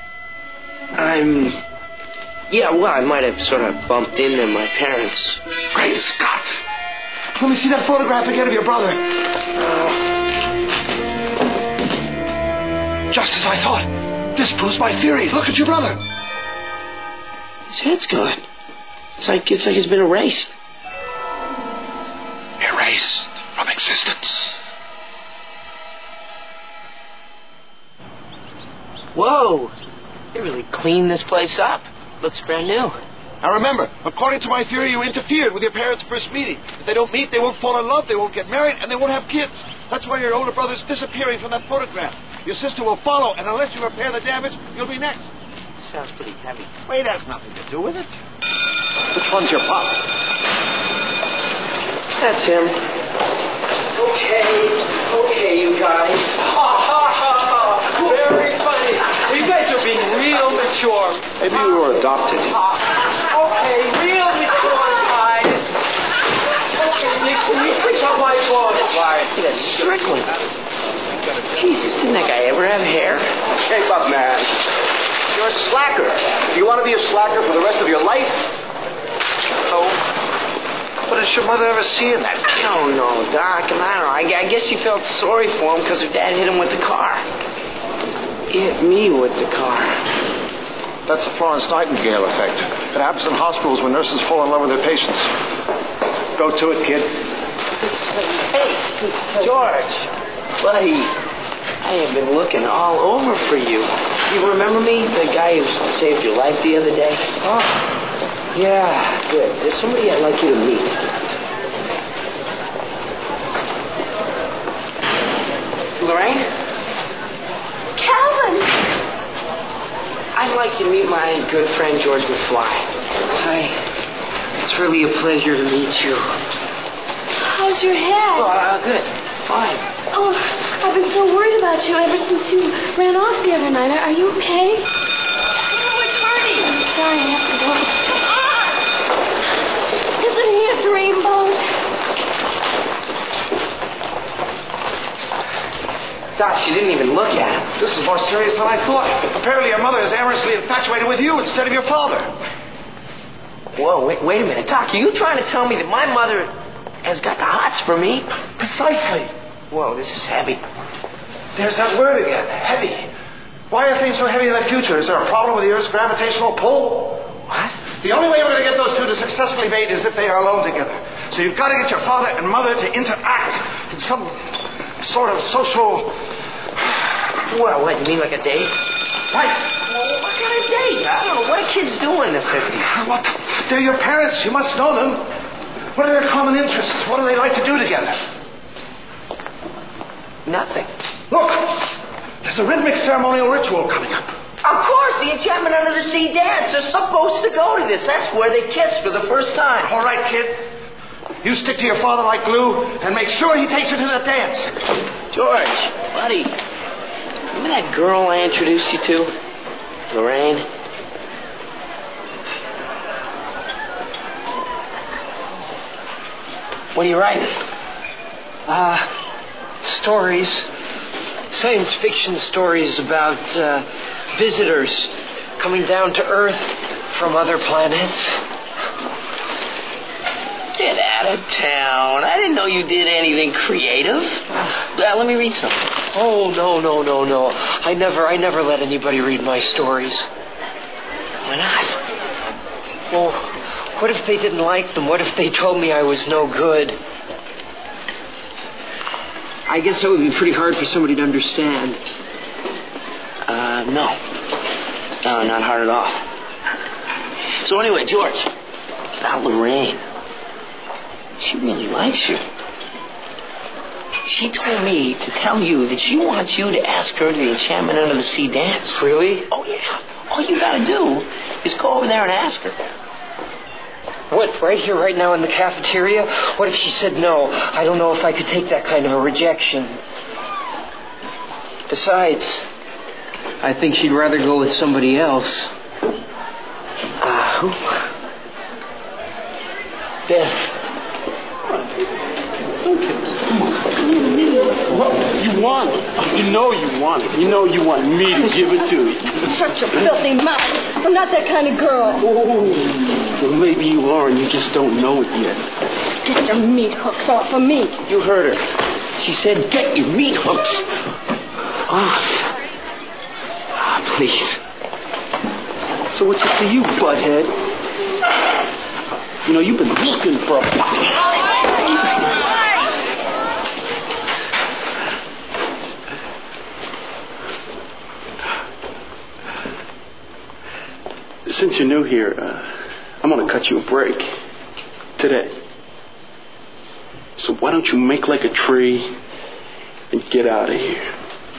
Yeah, well, I might have sort of bumped into my parents.
Great Scott! Let me see that photograph again of your brother. Just as I thought. This proves my theory. Look at your brother.
His head's gone. It's like it's been erased.
Erased from existence.
Whoa! They really cleaned this place up. Looks brand new.
Now remember, according to my theory, you interfered with your parents' first meeting. If they don't meet, they won't fall in love, they won't get married, and they won't have kids. That's why your older brother's disappearing from that photograph. Your sister will follow, and unless you repair the damage, you'll be next.
Sounds pretty heavy.
Weight has nothing to do with it. Which one's your pop?
That's him. Okay, you guys. Very funny. You guys are being real mature.
Maybe you were adopted.
Okay, real mature guys. Okay, Nixon, you fix up my phone. Sorry. Look at Strickland. Jesus, didn't that guy ever have hair?
Shape up, man. You're a slacker. Do you want to be a slacker for the rest of your life?
No. What did your mother ever see in that?
I don't know, Doc. I don't know. I guess she felt sorry for him because her dad hit him with the car. He hit me with the car.
That's the Florence Nightingale effect. It happens in hospitals when nurses fall in love with their patients. Go to it, kid.
Hey, George. Buddy, I have been looking all over for you. You remember me? The guy who saved your life the other day?
Oh,
yeah, good. There's somebody I'd like you to meet. Lorraine?
Calvin!
I'd like you to meet my good friend, George McFly. Hi. It's really a pleasure to meet you.
How's your head?
Oh, good. Fine.
Oh, I've been so worried about you ever since you ran off the other night. Are you okay?
Doc, she didn't even look at him.
This is more serious than I thought. Apparently your mother is amorously infatuated with you instead of your father.
Whoa, wait a minute. Doc, are you trying to tell me that my mother has got the hots for me?
Precisely.
Whoa, this is heavy.
There's that word again, heavy. Why are things so heavy in the future? Is there a problem with the Earth's gravitational pull?
What?
The only way we're going to get those two to successfully mate is if they are alone together. So you've got to get your father and mother to interact in some sort of social...
What, you mean like a date?
Right.
Well, what kind of date? I don't know. What are kids doing in the 50s?
What? They're your parents. You must know them. What are their common interests? What do they like to do together?
Nothing.
Look, there's a rhythmic ceremonial ritual coming up.
Of course, the Enchantment Under the Sea dance. They're supposed to go to this. That's where they kiss for the first time.
All right, kid. You stick to your father like glue and make sure he takes you to the dance.
George, buddy, remember that girl I introduced you to? Lorraine? What are you writing?
Stories. Science fiction stories about visitors coming down to Earth from other planets.
Get out of town. I didn't know you did anything creative. Let me read some.
Oh, no. I never let anybody read my stories.
Why not?
Well, what if they didn't like them? What if they told me I was no good? I guess that would be pretty hard for somebody to understand.
No, not hard at all. So anyway, George, about Lorraine. She really likes you. She told me to tell you that she wants you to ask her to the Enchantment Under the Sea dance.
Really?
Oh, yeah. All you gotta do is go over there and ask her.
What, right here, right now in the cafeteria? What if she said no? I don't know if I could take that kind of a rejection. Besides, I think she'd rather go with somebody else. Who? Beth.
What? You want it. You know you want it. You know you want me to give it to you.
Shut your filthy mouth. I'm not that kind of girl.
Oh, well, maybe you are and you just don't know it yet.
Get your meat hooks off of me.
You heard her. She said, get your meat hooks. Please.
So what's up to you, butthead? You know, you've been looking for a... Since you're new here, I'm going to cut you a break. Today. So why don't you make like a tree and get out of here?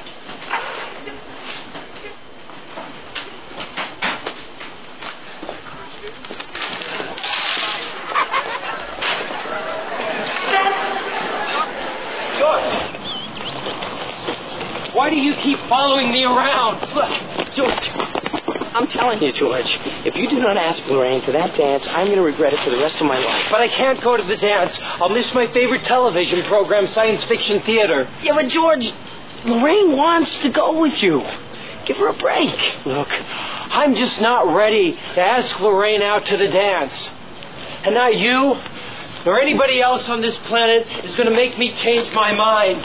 Why do you keep following me around?
Look, George, I'm telling you, George, if you do not ask Lorraine to that dance, I'm going to regret it for the rest of my life.
But I can't go to the dance. I'll miss my favorite television program, Science Fiction Theater.
Yeah, but George, Lorraine wants to go with you. Give her a break.
Look, I'm just not ready to ask Lorraine out to the dance. And now you, nor anybody else on this planet, is going to make me change my mind.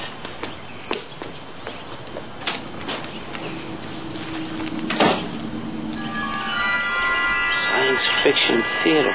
Science Fiction Theater.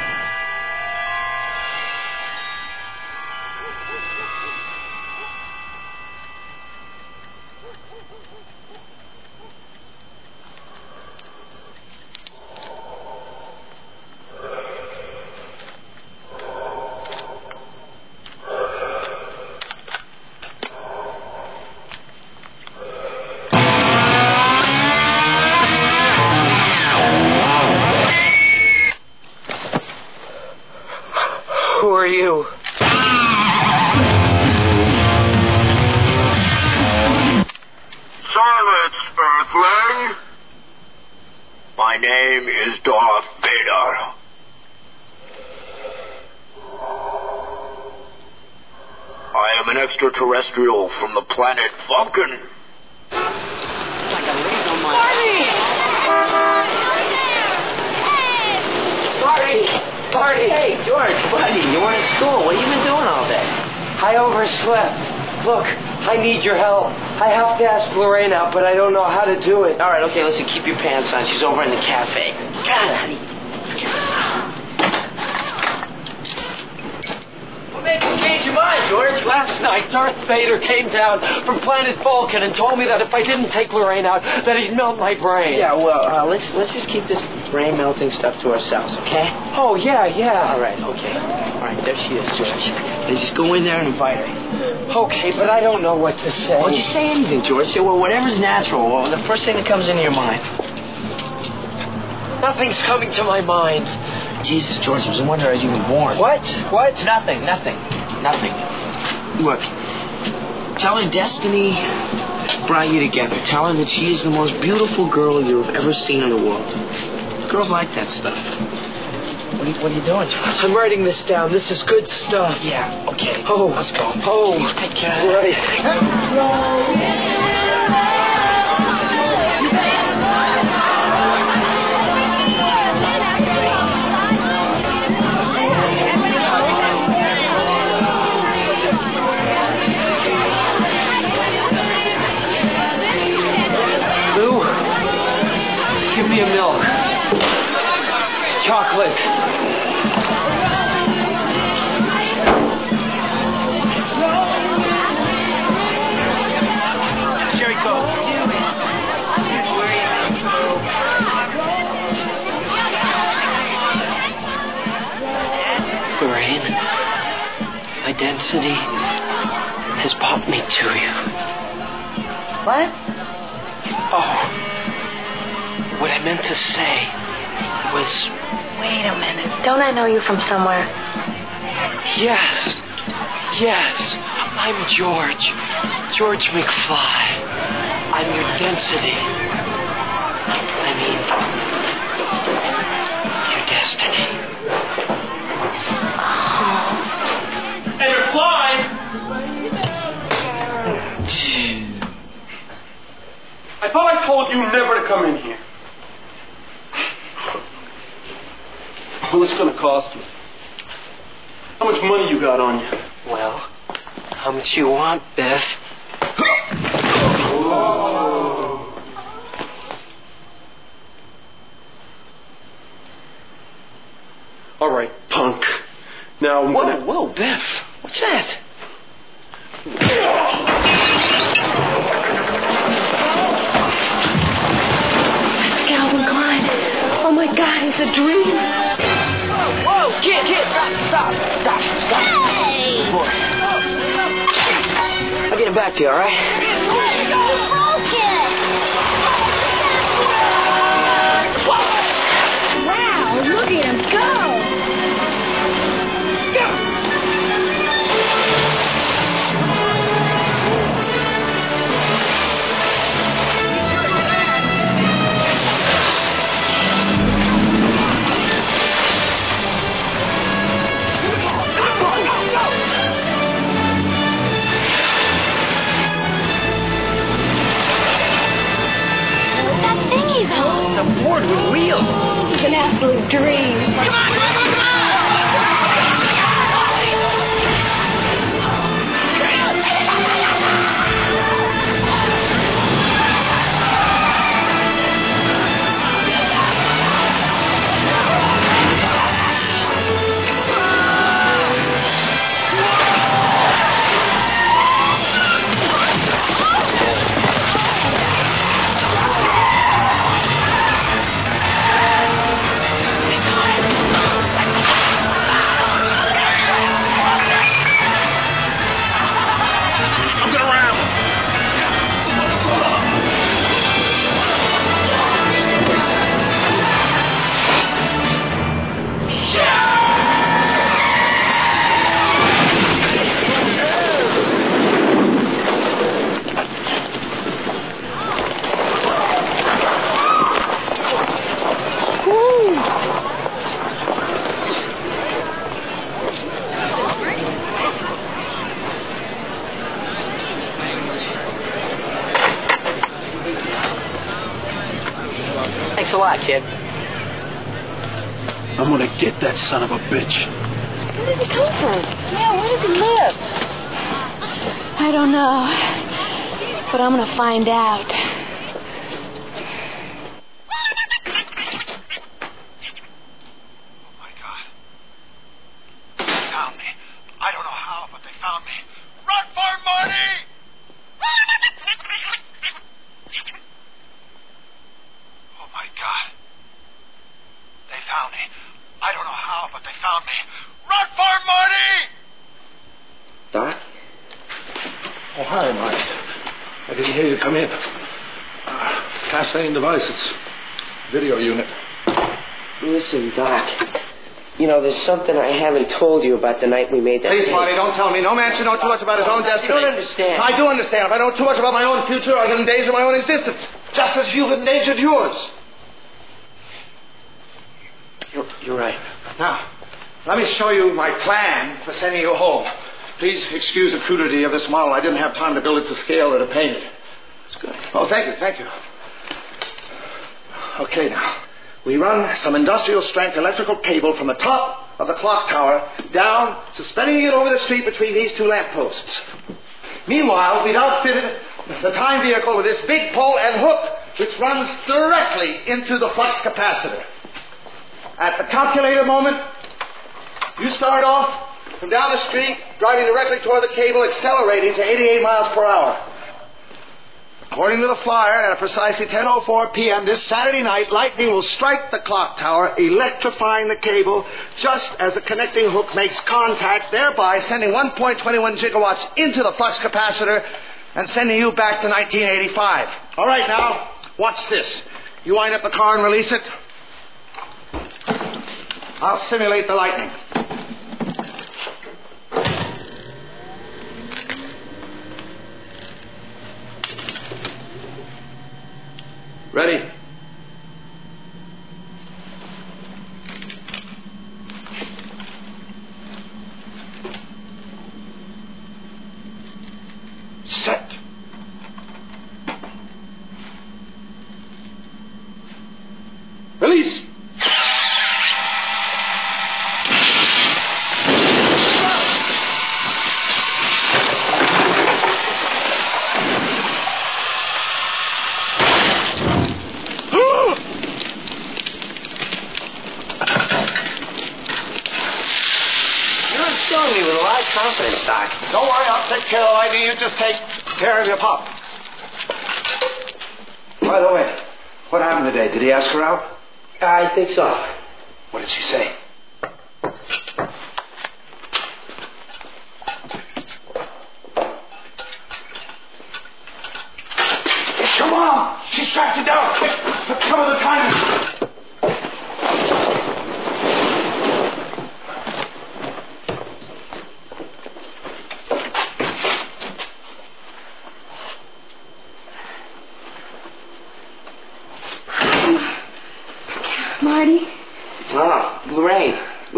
Who are you?
Silence, Earthling! My name is Darth Vader.
I am an extraterrestrial from the planet Vulcan.
Marty! Hey, George, buddy, you weren't in school. What have you been doing all day?
I overslept. Look, I need your help. I have to ask Lorraine out, but I don't know how to do it.
All right, okay, listen, keep your pants on. She's over in the cafe. God, honey. What made you change your mind, George?
Last night, Darth Vader came down from planet Vulcan and told me that if I didn't take Lorraine out, that he'd melt my brain.
Yeah, well, let's just keep this brain melting stuff to ourselves, okay?
Oh, yeah.
All right, okay. All right, there she is, George. Now just go in there and invite her.
Okay, but I don't know what to say.
Well, just say anything, George. Say, well, whatever's natural. Well, the first thing that comes into your mind.
Nothing's coming to my mind.
Jesus, George, I was wondering I was even born.
What?
Nothing. Look, tell her destiny brought you together. Tell her that she is the most beautiful girl you've ever seen in the world. Girls like that stuff. What are you doing, George?
I'm writing this down. This is good stuff.
Yeah, okay.
Oh.
Let's go.
Oh.
You take care of that.
Lou, give me a milk. Chocolate.
Cherry Coke.
Lorraine, my density has brought me to you.
What?
Oh, what I meant to say was...
Wait a minute. Don't I know you from somewhere?
Yes, I'm George McFly. I'm your density. I mean, your destiny.
Hey, McFly! I thought I told you never to come in here. What's it going to cost you? How much money you got on you?
Well, how much you want, Biff?
All right, punk. Now I'm gonna...
Whoa, Biff. What's that?
Calvin Klein. Oh my God, it's a dream.
Whoa, kid, stop.
Hey!
Boy. I'll get him back to you, all right?
Wow, look at him go!
It's a board with wheels.
It's an absolute dream.
Come on!
kid.
I'm gonna get that son of a bitch.
Where did he come from? Yeah, where does he live?
I don't know. But I'm gonna find out.
I don't know how, but they found me. Run for it, Marty! Oh, my God. They found me. I don't know how, but they found me. Run for it, Marty!
Doc?
Oh, hi, Marty. I didn't hear you come in. Fascinating device. It's video unit.
Listen, Doc. You know, there's something I haven't told you about the night we made that
Please,
tape.
Marty, don't tell me. No man should know too much about his own destiny.
You don't understand.
I do understand. If I know too much about my own future, I can endanger my own existence. Just as you've endangered yours.
You're right.
Now, let me show you my plan for sending you home. Please excuse the crudity of this model. I didn't have time to build it to scale or to paint it.
That's good.
Oh, thank you. Okay, now. We run some industrial-strength electrical cable from the top of the clock tower down, suspending it over the street between these two lampposts. Meanwhile, we've outfitted the time vehicle with this big pole and hook, which runs directly into the flux capacitor. At the calculator moment, you start off from down the street, driving directly toward the cable, accelerating to 88 miles per hour. According to the flyer, at precisely 10:04 p.m. this Saturday night, lightning will strike the clock tower, electrifying the cable just as the connecting hook makes contact, thereby sending 1.21 gigawatts into the flux capacitor and sending you back to 1985. All right, now, watch this. You wind up the car and release it. I'll simulate the lightning.
Ready?
Set. Release.
Me with a lot of confidence, Doc.
Don't worry, I'll take care of the lightning. You just take care of your pop. By the way, what happened today? Did he ask her out?
I think so.
What did she say? Come on! She's tracked you down! Quick! Let's cover the timing!
Marty?
Oh, Lorraine.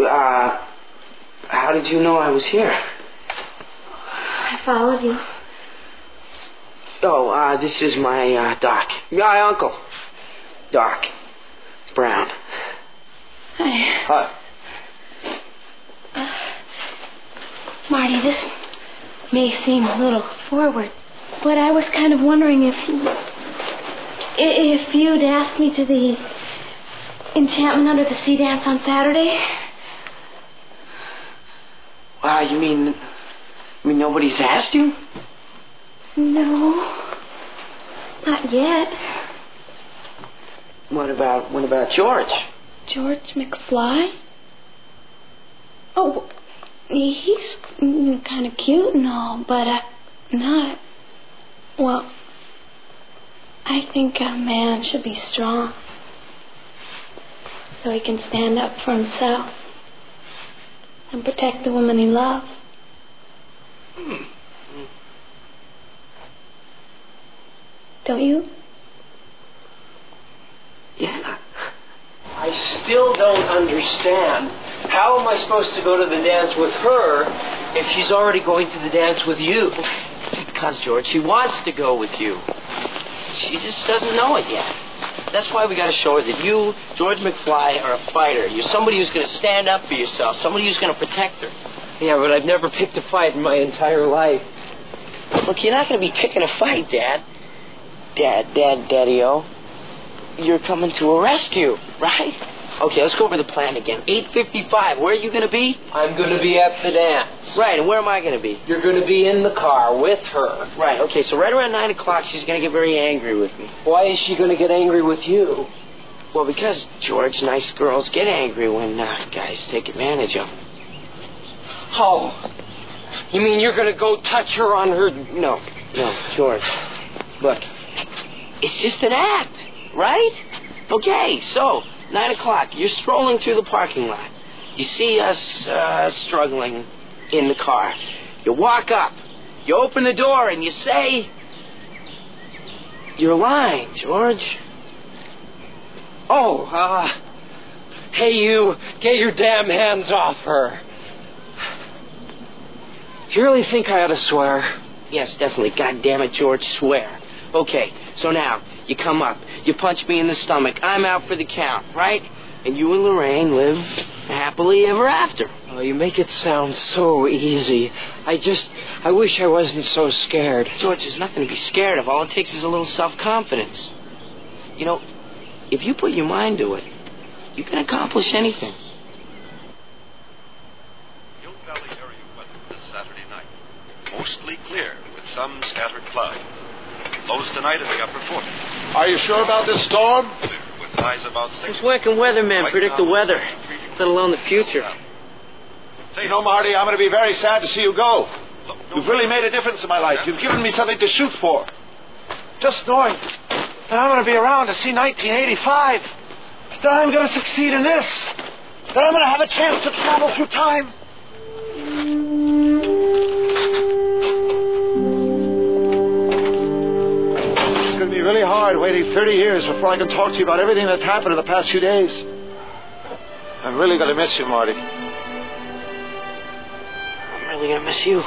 How did you know I was here?
I followed you.
Oh, this is my, Doc. My uncle. Doc Brown.
Hi. Marty, this may seem a little forward, but I was kind of wondering if you'd asked me to the Enchantment Under the Sea dance on Saturday.
You mean nobody's asked you?
No, not yet.
What about George?
George McFly? Oh, he's kind of cute and all, but not. Well, I think a man should be strong so he can stand up for himself and protect the woman he loves. Don't you?
Yeah. I still don't understand. How am I supposed to go to the dance with her if she's already going to the dance with you? Because, George, she wants to go with you. She just doesn't know it yet. That's why we got to show her that you, George McFly, are a fighter. You're somebody who's going to stand up for yourself, somebody who's going to protect her.
Yeah, but I've never picked a fight in my entire life.
Look, you're not going to be picking a fight, Dad. Daddy-O. You're coming to a rescue, right? Okay, let's go over the plan again. 8:55, where are you going to be?
I'm going to be at the dance.
Right, and where am I going to be?
You're going to be in the car with her.
Right, okay, so right around 9 o'clock, she's going to get very angry with me.
Why is she going to get angry with you?
Well, because, George, nice girls get angry when guys take advantage of them.
Oh, you mean you're going to go touch her on her...
No, George. Look, it's just an act, right? Okay, so... 9 o'clock, you're strolling through the parking lot. You see us struggling in the car. You walk up. You open the door and you say... You're lying, George.
Oh, hey, you, get your damn hands off her. Do you really think I ought to swear?
Yes, definitely. God damn it, George, swear. Okay, so now... You come up, you punch me in the stomach, I'm out for the count, right? And you and Lorraine live happily ever after.
Oh, you make it sound so easy. I wish I wasn't so scared.
George, there's nothing to be scared of. All it takes is a little self-confidence. You know, if you put your mind to it, you can accomplish anything.
Hill Valley area weather this Saturday night. Mostly clear with some scattered clouds. Lows tonight in the upper 40s.
Are you sure about this storm?
With highs about 6.
Since when can weathermen predict the weather, let alone the future?
You know, Marty, I'm going to be very sad to see you go. You've really made a difference in my life. You've given me something to shoot for. Just knowing that I'm going to be around to see 1985, that I'm going to succeed in this, that I'm going to have a chance to travel through time. It's going to be really hard waiting 30 years before I can talk to you about everything that's happened in the past few days. I'm really going to miss you, Marty.
I'm really going to miss you.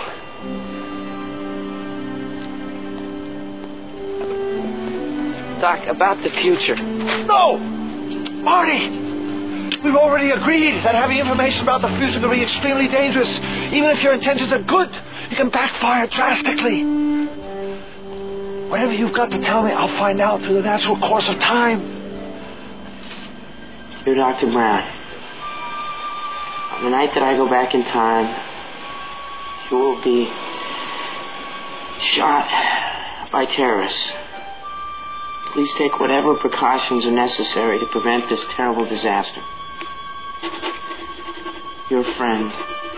Doc, about the future.
No! Marty! We've already agreed that having information about the future can be extremely dangerous. Even if your intentions are good, it can backfire drastically. Whatever you've got to tell me, I'll find out through the natural course of time.
You're Dr. Brown. On the night that I go back in time, you will be shot by terrorists. Please take whatever precautions are necessary to prevent this terrible disaster. Your friend,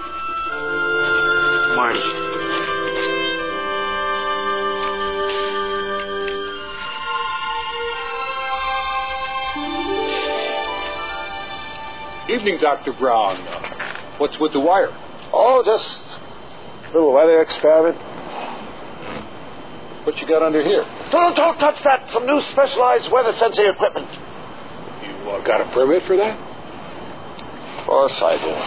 Marty.
Evening, Dr. Brown. What's with the wire?
Oh, just a little weather experiment.
What you got under here?
Don't touch that. Some new specialized weather sensing equipment.
You got a permit for that?
Of course I do.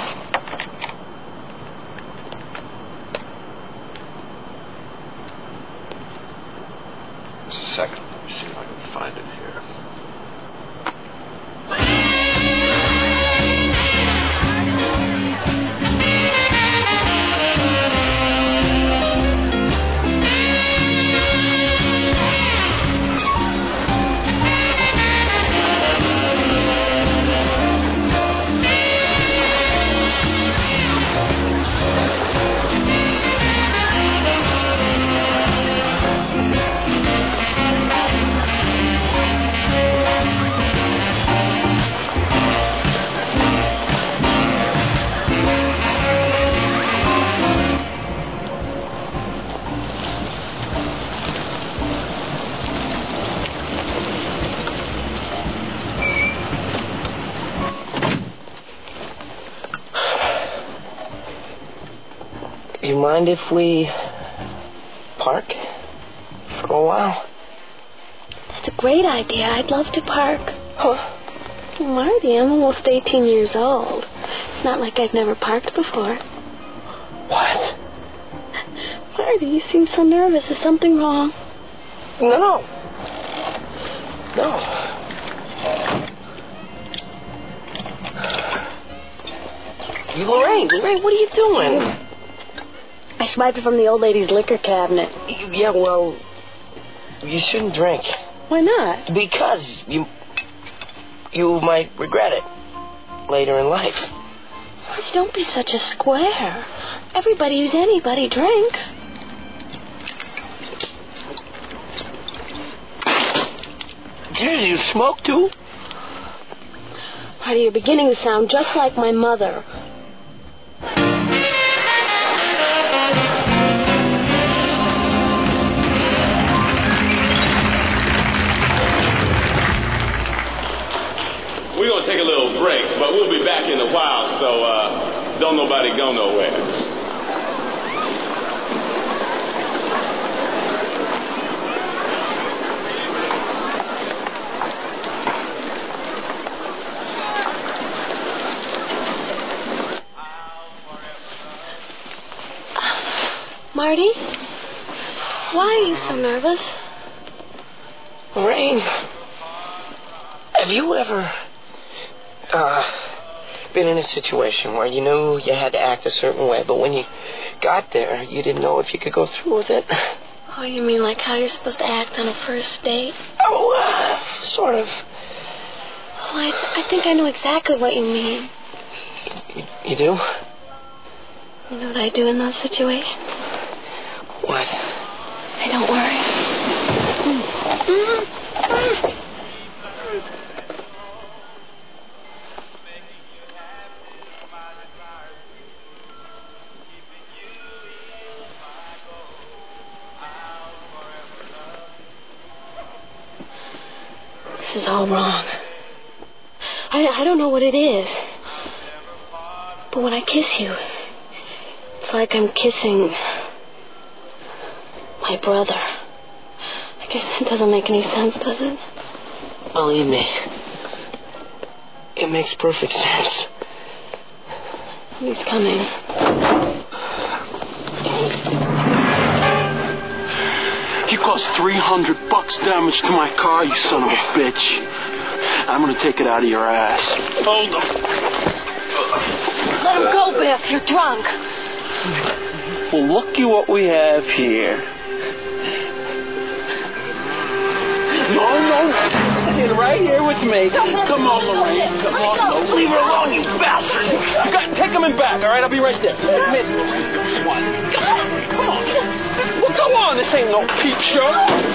Just a second. Let me see if I can find it here.
You mind if we park for a while?
That's a great idea. I'd love to park. Oh, Marty, I'm almost 18 years old. It's not like I've never parked before.
What?
Marty, you seem so nervous. Is something wrong?
No. Lorraine, what are you doing?
I swiped it from the old lady's liquor cabinet.
Yeah, well, you shouldn't drink.
Why not?
Because you might regret it later in life.
Don't be such a square. Everybody who's anybody drinks.
Geez, you smoke too?
Marty, you're beginning to sound just like my mother.
We're going to take a little break, but we'll be back in a while, so don't nobody go nowhere.
Marty? Why are you so nervous?
Lorraine, have you ever been in a situation where you knew you had to act a certain way, but when you got there, you didn't know if you could go through with it?
Oh, you mean like how you're supposed to act on a first date?
Oh, sort of.
Oh, I think I know exactly what you mean.
You do?
You know what I do in those situations?
What?
I don't worry. This is all wrong. I don't know what it is. But when I kiss you, it's like I'm kissing my brother. I guess that doesn't make any sense, does it?
Believe me, it makes perfect sense.
Somebody's coming.
You caused $300 damage to my car, you son of a bitch. I'm gonna take it out of your ass. Hold him.
Let him go, Biff. You're drunk.
Well, looky what we have here. No. Stay right here with me. Come on, Lorraine. Come on. No, leave her alone, you bastard. You got to take him in back, all right? I'll be right there. Admit. Come on. Well, go on. This ain't no peep show.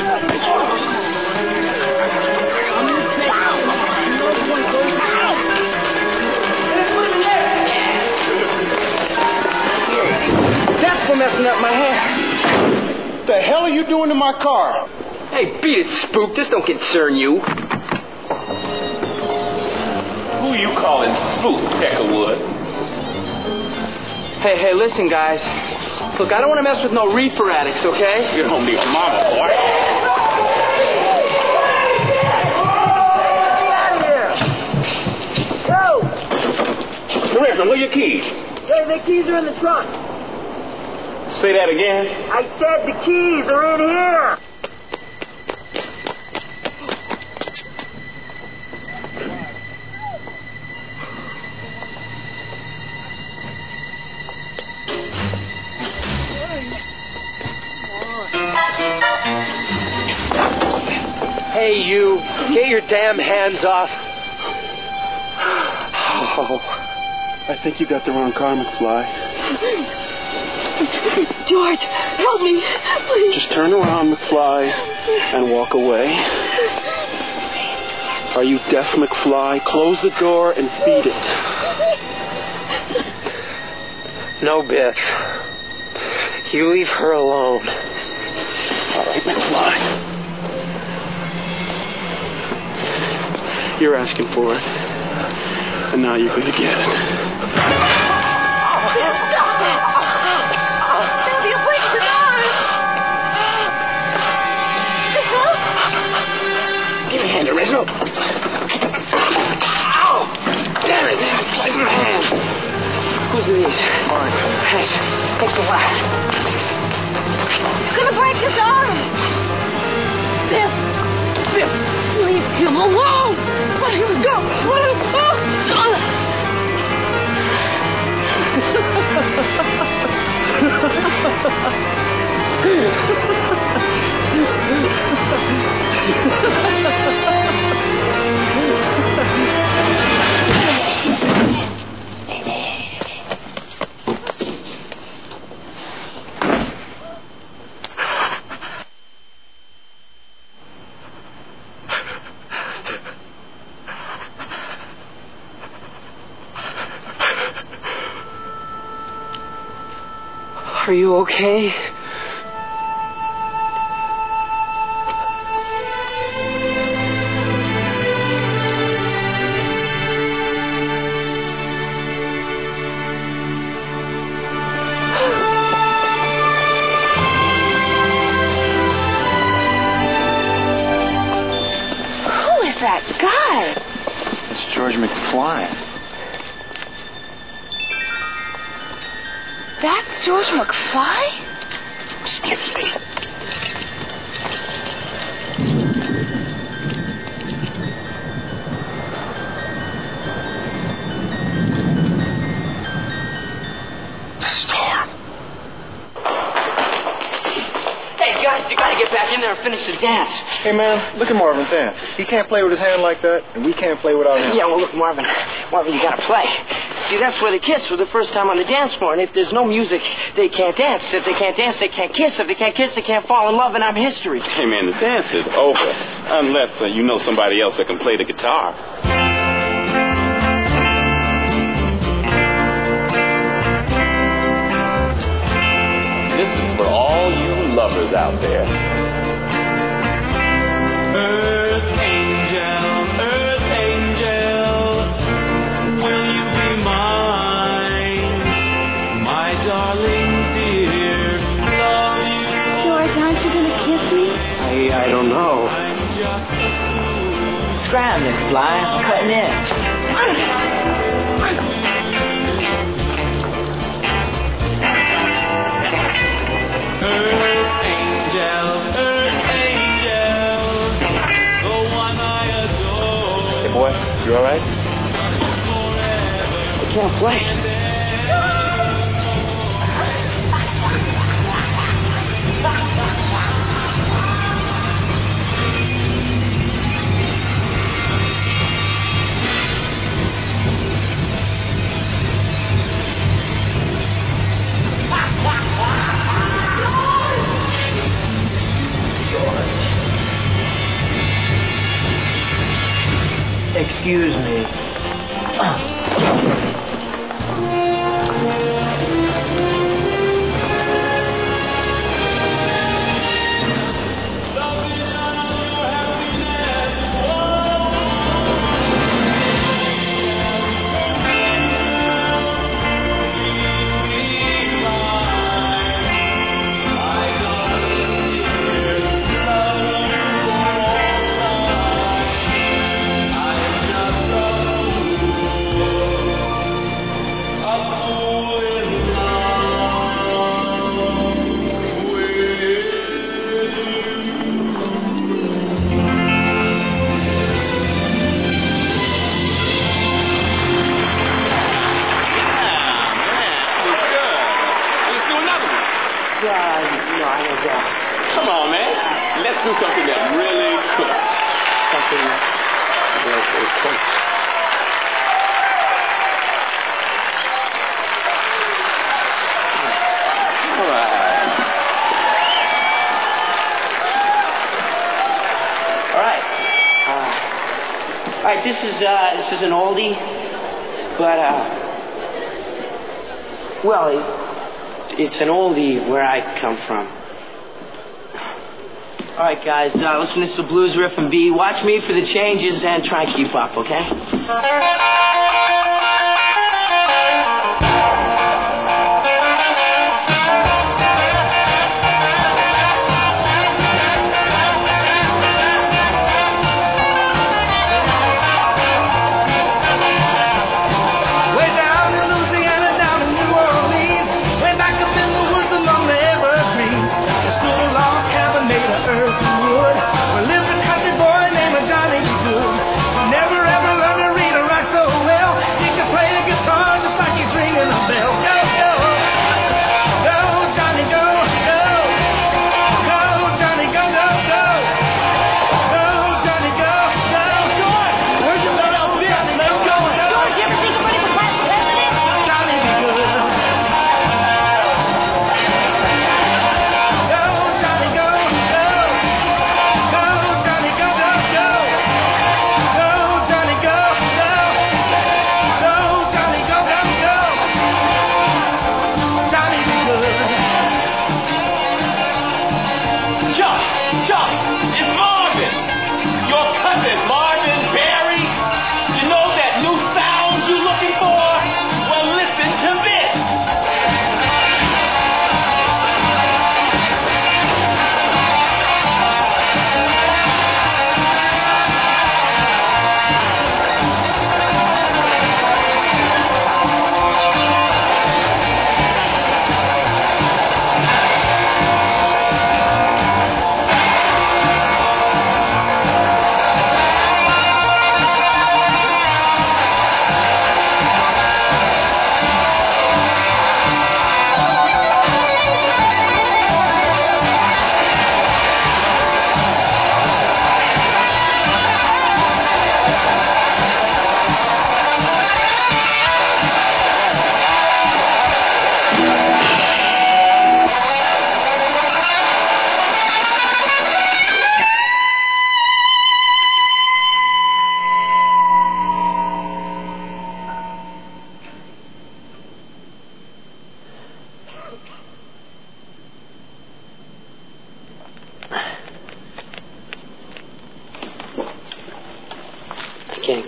That's for messing up my hair.
The hell are you doing to my car?
Hey, beat it, spook. This don't concern you.
Who you calling spook, Peckerwood?
Hey, listen, guys. Look, I don't want to mess with no reefer addicts, okay?
You don't need a mama, boy.
Go!
Listen, where are your keys?
Hey, the keys are in the trunk.
Say that again.
I said the keys are in here. Hey, you. Get your damn hands off.
Oh, I think you got the wrong car, McFly.
George, help me, please.
Just turn around, McFly, and walk away. Are you deaf, McFly? Close the door and feed it.
No, Biff. You leave her alone.
All right, McFly. You're asking for it. And now you're going to get it.
Give me a hand, Rizzo. Ow! Damn it! Give me a hand. Whose are these? Mine. Thanks a lot.
He's gonna break his arm. Biff, leave him alone. Let him go. Let him go.
Are you okay?
That guy.
It's George McFly.
That's George McFly?
Excuse me.
Hey, guys, you gotta get back in there and finish the dance.
Hey, man, look at Marvin's hand. He can't play with his hand like that, and we can't play without him.
Yeah, well, look, Marvin, you gotta play. See, that's where they kiss for the first time on the dance floor, and if there's no music, they can't dance. If they can't dance, they can't kiss. If they can't kiss, they can't fall in love, and I'm history.
Hey, man, the dance is over. Unless you know somebody else that can play the guitar. This is for all you lovers out there.
Earth angel, will you be mine? My darling dear, love you.
George, aren't you going to kiss me?
I don't know.
Scram, McFly. I'm cutting in.
Hey, boy, you all right?
I can't play.
Excuse me.
Come on, man. Let's do something that really cooks.
Something that cooks.
All right.
All right, this is an oldie, but it's an oldie where I come from. All right, guys, listen to the blues riff and B. Watch me for the changes and try and keep up, okay?
Never ever learned to read or write so well. He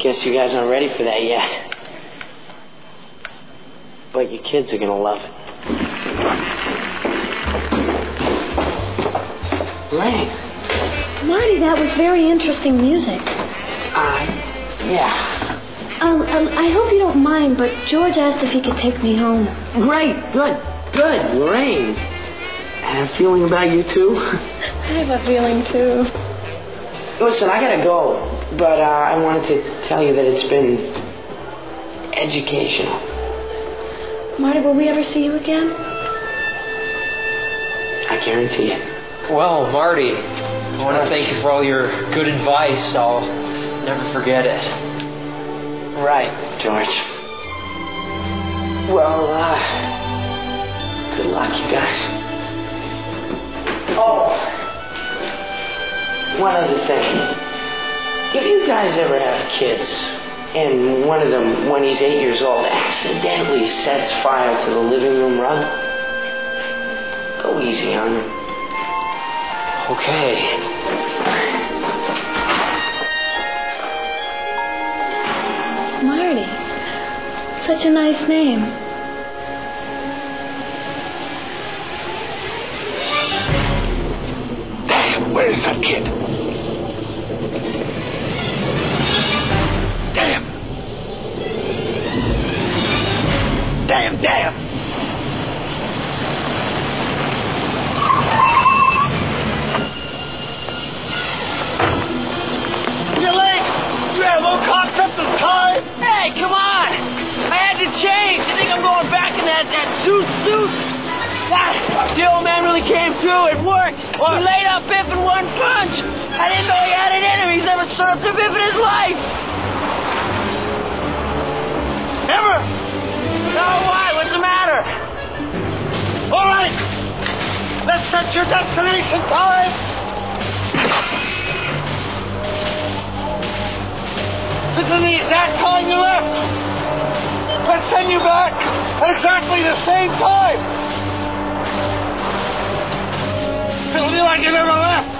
guess you guys aren't ready for that yet. But your kids are gonna love it. Lane.
Marty, that was very interesting music.
Yeah.
I hope you don't mind, but George asked if he could take me home.
Great. Good. Lorraine. I have a feeling about you, too.
I have a feeling, too.
Listen, I gotta go, but I wanted to tell you that it's been educational.
Marty, will we ever see you again?
I guarantee it.
Well, Marty, I want to thank you for all your good advice. I'll never forget it.
Right, George. Well, good luck, you guys. Oh, one other thing. If you guys ever have kids, and one of them, when he's 8 years old, accidentally sets fire to the living room rug, go easy on him.
Okay.
Marty. Such a nice name.
Damn, where's that kid? Damn.
You're late. You have no concept of time.
Hey, come on! I had to change. You think I'm going back in that suit? The old man really came through. It worked. He laid out Biff in one punch. I didn't know he had it in him. He's never served a Biff in his life.
Never.
So what? What's the matter?
All right. Let's set your destination time. This is the exact time you left. Let's send you back at exactly the same time. It'll be like you never left.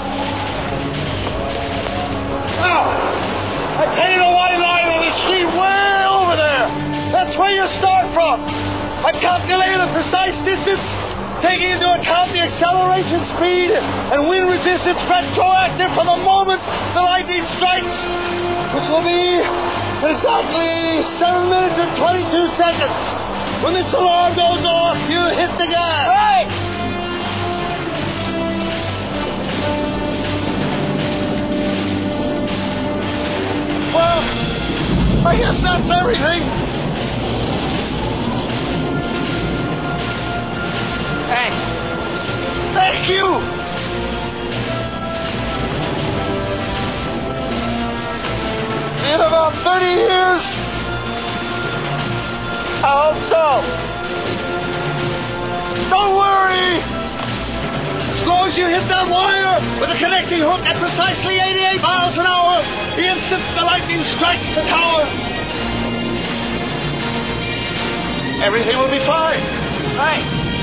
Now, I tell you the white line on the street way over there. That's where you start from. I calculated the precise distance, taking into account the acceleration speed and wind resistance retroactive from the moment the lightning strikes, which will be exactly 7 minutes and 22 seconds. When this alarm goes off, you hit the gas.
Right!
Well, I guess that's everything.
Thanks.
Thank you. In about 30 years, I hope so. Don't worry. As long as you hit that wire with a connecting hook at precisely 88 miles an hour, the instant the lightning strikes the tower, everything will be fine.
Right.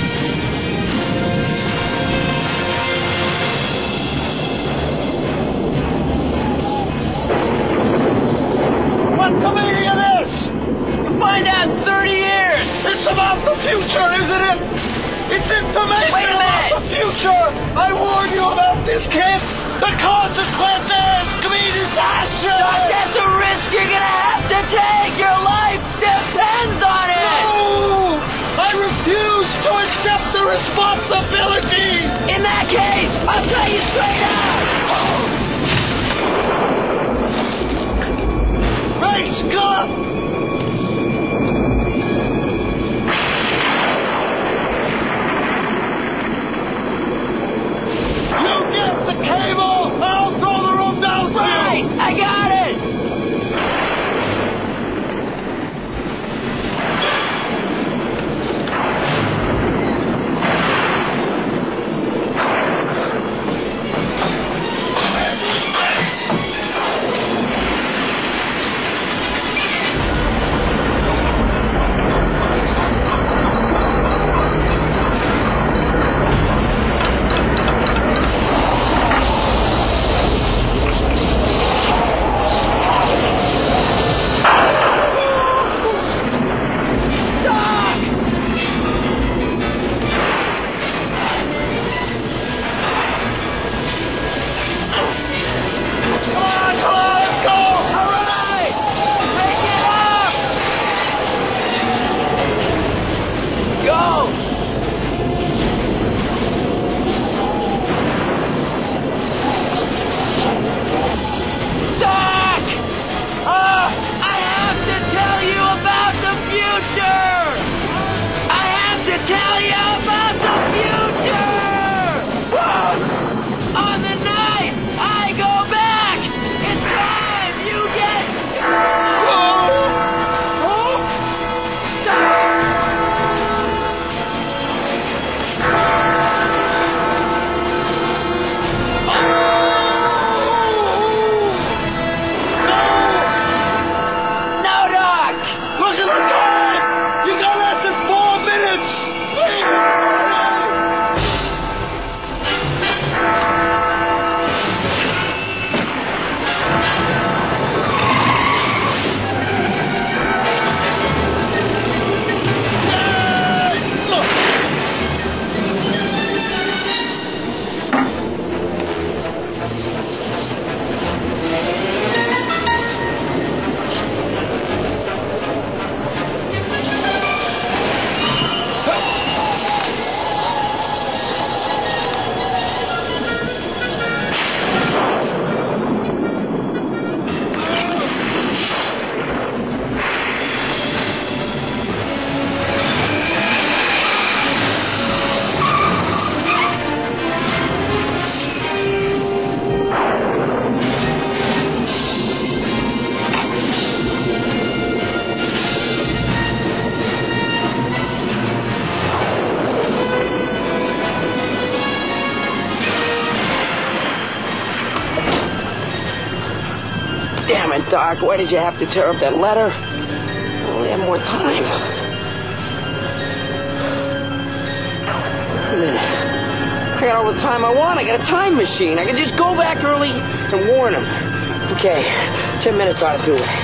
What's the meaning of this?
We'll find out in 30 years.
It's about the future, isn't it? It's information
Wait a minute.
about the future. I warned you about this, kid. The consequences could be disastrous.
Doc, that's a risk you're gonna have to take. Your life depends on it.
No! I refuse to accept the responsibility.
In that case, I'll tell you straight out.
Great Scott! You get the cable! I'll throw the rope down for
Right,
you!
I got it. Park. Why did you have to tear up that letter? I only have more time. Wait a minute. I got all the time I want. I got a time machine. I can just go back early and warn him. Okay, 10 minutes ought to do it.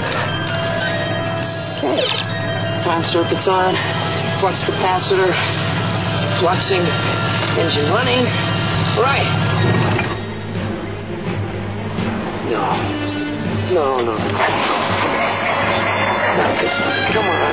Okay. Time circuit's on. Flux capacitor. Fluxing. Engine running. Right. No. Not this time. Come on.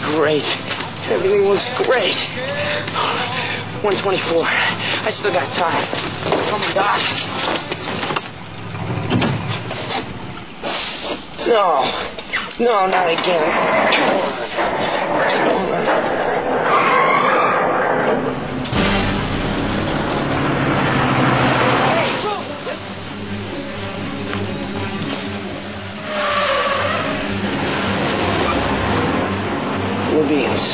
great. Everything looks great. 124. I still got time. Oh, my God. No, not again. Come on. Beans.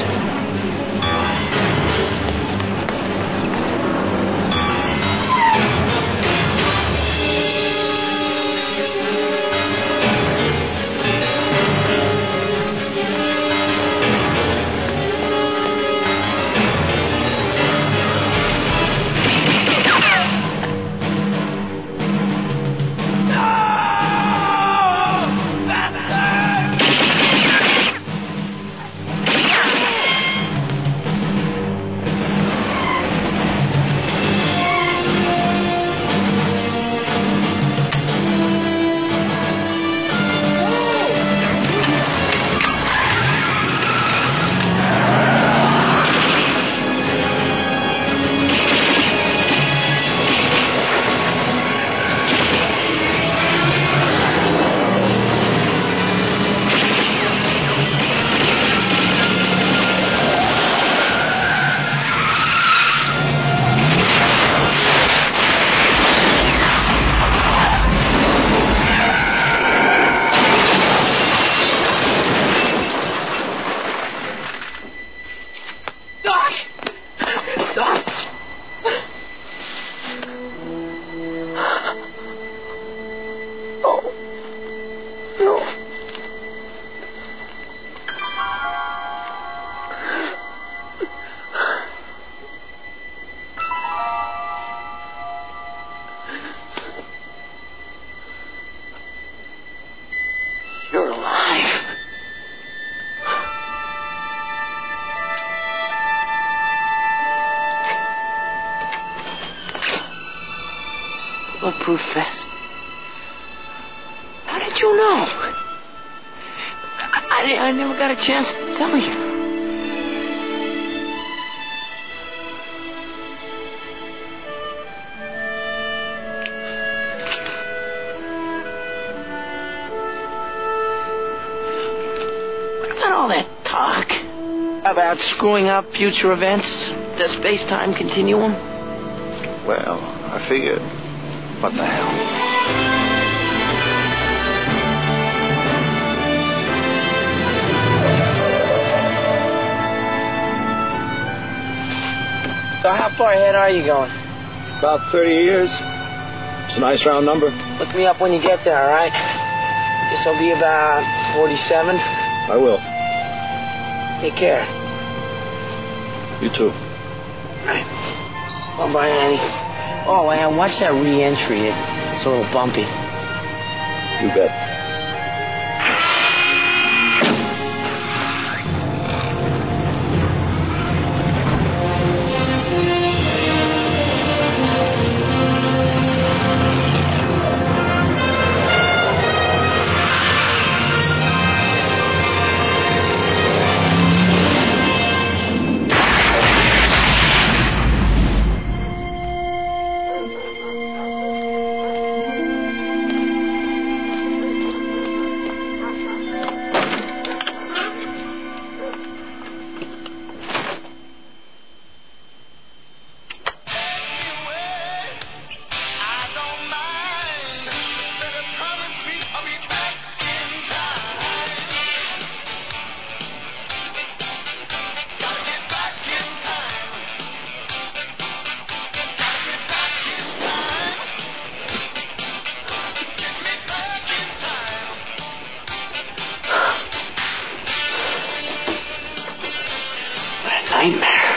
You're alive. Bulletproof vest. How did you know? I never got a chance to tell you. All that talk about screwing up future events, the space-time continuum.
Well, I figured. What the hell?
So how far ahead are you going?
About 30 years. It's a nice round number.
Look me up when you get there, all right? Guess I'll be about 47.
I will.
Take care.
You too.
Right. Bye-bye, Annie. Oh, and watch that re-entry. It's a little bumpy.
You bet.
Nightmare.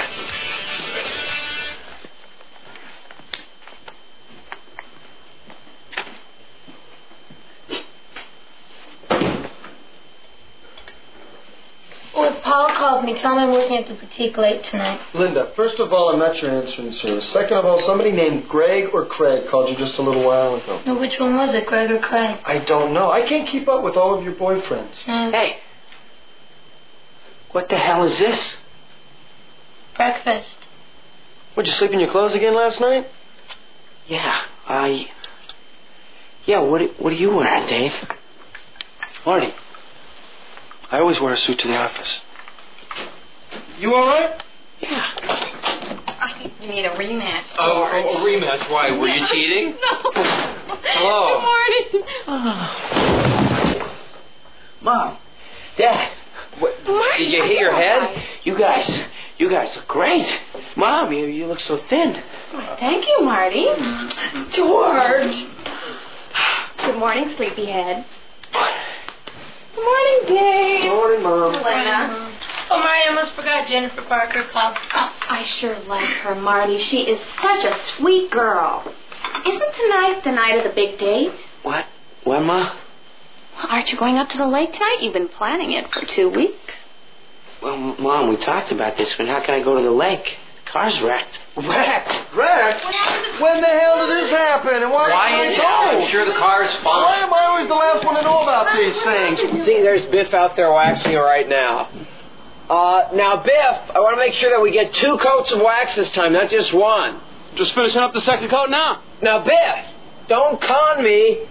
Well, if Paul calls me, tell him I'm working at the boutique late tonight.
Linda, first of all, I'm not your answering service. Second of all, somebody named Greg or Craig called you just a little while ago.
No, which one was it, Greg or Craig?
I don't know. I can't keep up with all of your boyfriends.
No.
Hey. What the hell is this?
Breakfast.
Would you sleep in your clothes again last night? Yeah, Yeah, what are you wearing, Dave? Marty, I always wear a suit to the office. You all right?
Yeah. You need a rematch, George.
Oh, a rematch? Why? Were you cheating?
No.
Hello.
Good morning.
Mom, Dad, did you hit your head? You guys look great. Mom, you look so thin.
Thank you, Marty. George. Good morning, sleepyhead. Good morning, Dave.
Good morning, Mom.
Elena.
Oh, Marty, I almost forgot Jennifer Parker called.
Oh, I sure like her, Marty. She is such a sweet girl. Isn't tonight the night of the big date?
What? What, Ma?
Aren't you going up to the lake tonight? You've been planning it for 2 weeks.
Well, Mom, we talked about this, but how can I go to the lake? The car's wrecked.
Wrecked? When the hell did this happen? And why
Quiet down. I'm sure the car's fine.
Why am I always the last one to know about these things?
See, there's Biff out there waxing it right now. Now, Biff, I want to make sure that we get 2 coats of wax this time, not just 1.
Just finishing up the second coat now.
Now, Biff, don't con me.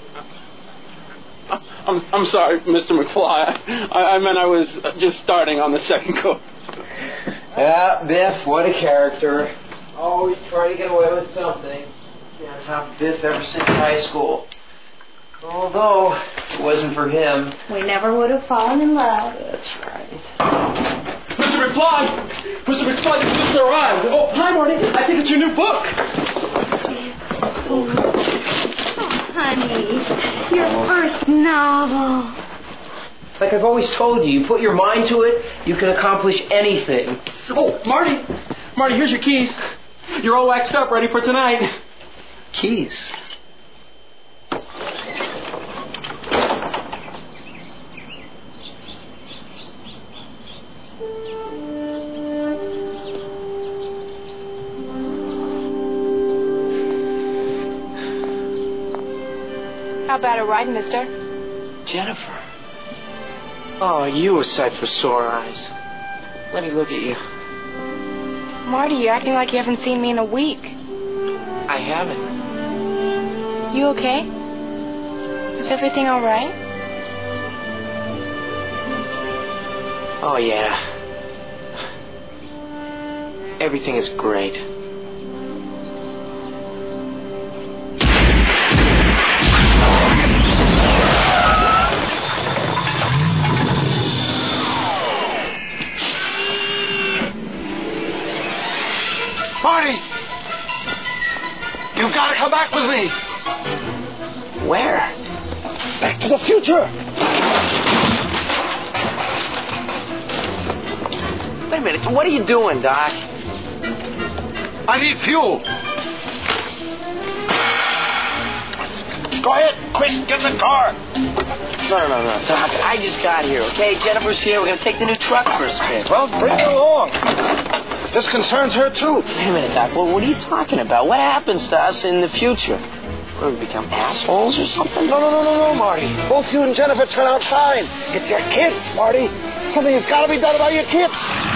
I'm sorry, Mr. McFly. I meant I was just starting on the second coat.
Yeah, Biff, what a character. Always trying to get away with something. Can't top Biff ever since high school. Although, if it wasn't for him.
We never would have fallen in love.
That's right.
Mr. McFly! Mr. McFly, you just arrived. Oh, hi, Marty. I think it's your new book.
Oh, honey, your first novel.
Like I've always told you, you put your mind to it, you can accomplish anything.
Oh, Marty! Marty, here's your keys. You're all waxed up, ready for tonight.
Keys?
How about a ride, mister?
Jennifer. Oh, you a sight for sore eyes. Let me look at you.
Marty, you're acting like you haven't seen me in a week.
I haven't.
You okay? Is everything all right?
Oh, yeah. Everything is great.
Marty! You've got to come back with me!
Where?
Back to the future!
Wait a minute, what are you doing, Doc?
I need fuel! Go ahead, quick, get in the car!
No, Doc, I just got here, okay? Jennifer's here, we're gonna take the new truck for a spin.
Well, bring her along. This concerns her, too.
Wait a minute, Doc. Well, what are you talking about? What happens to us in the future? Will we become assholes or something?
No, Marty. Both you and Jennifer turn out fine. It's your kids, Marty. Something has got to be done about your kids.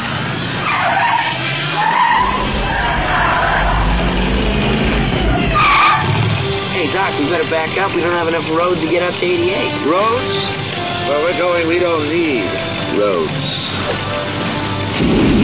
Hey, Doc, we better back up. We don't have enough road to get up to 88.
Roads? Where we're going, we don't need roads.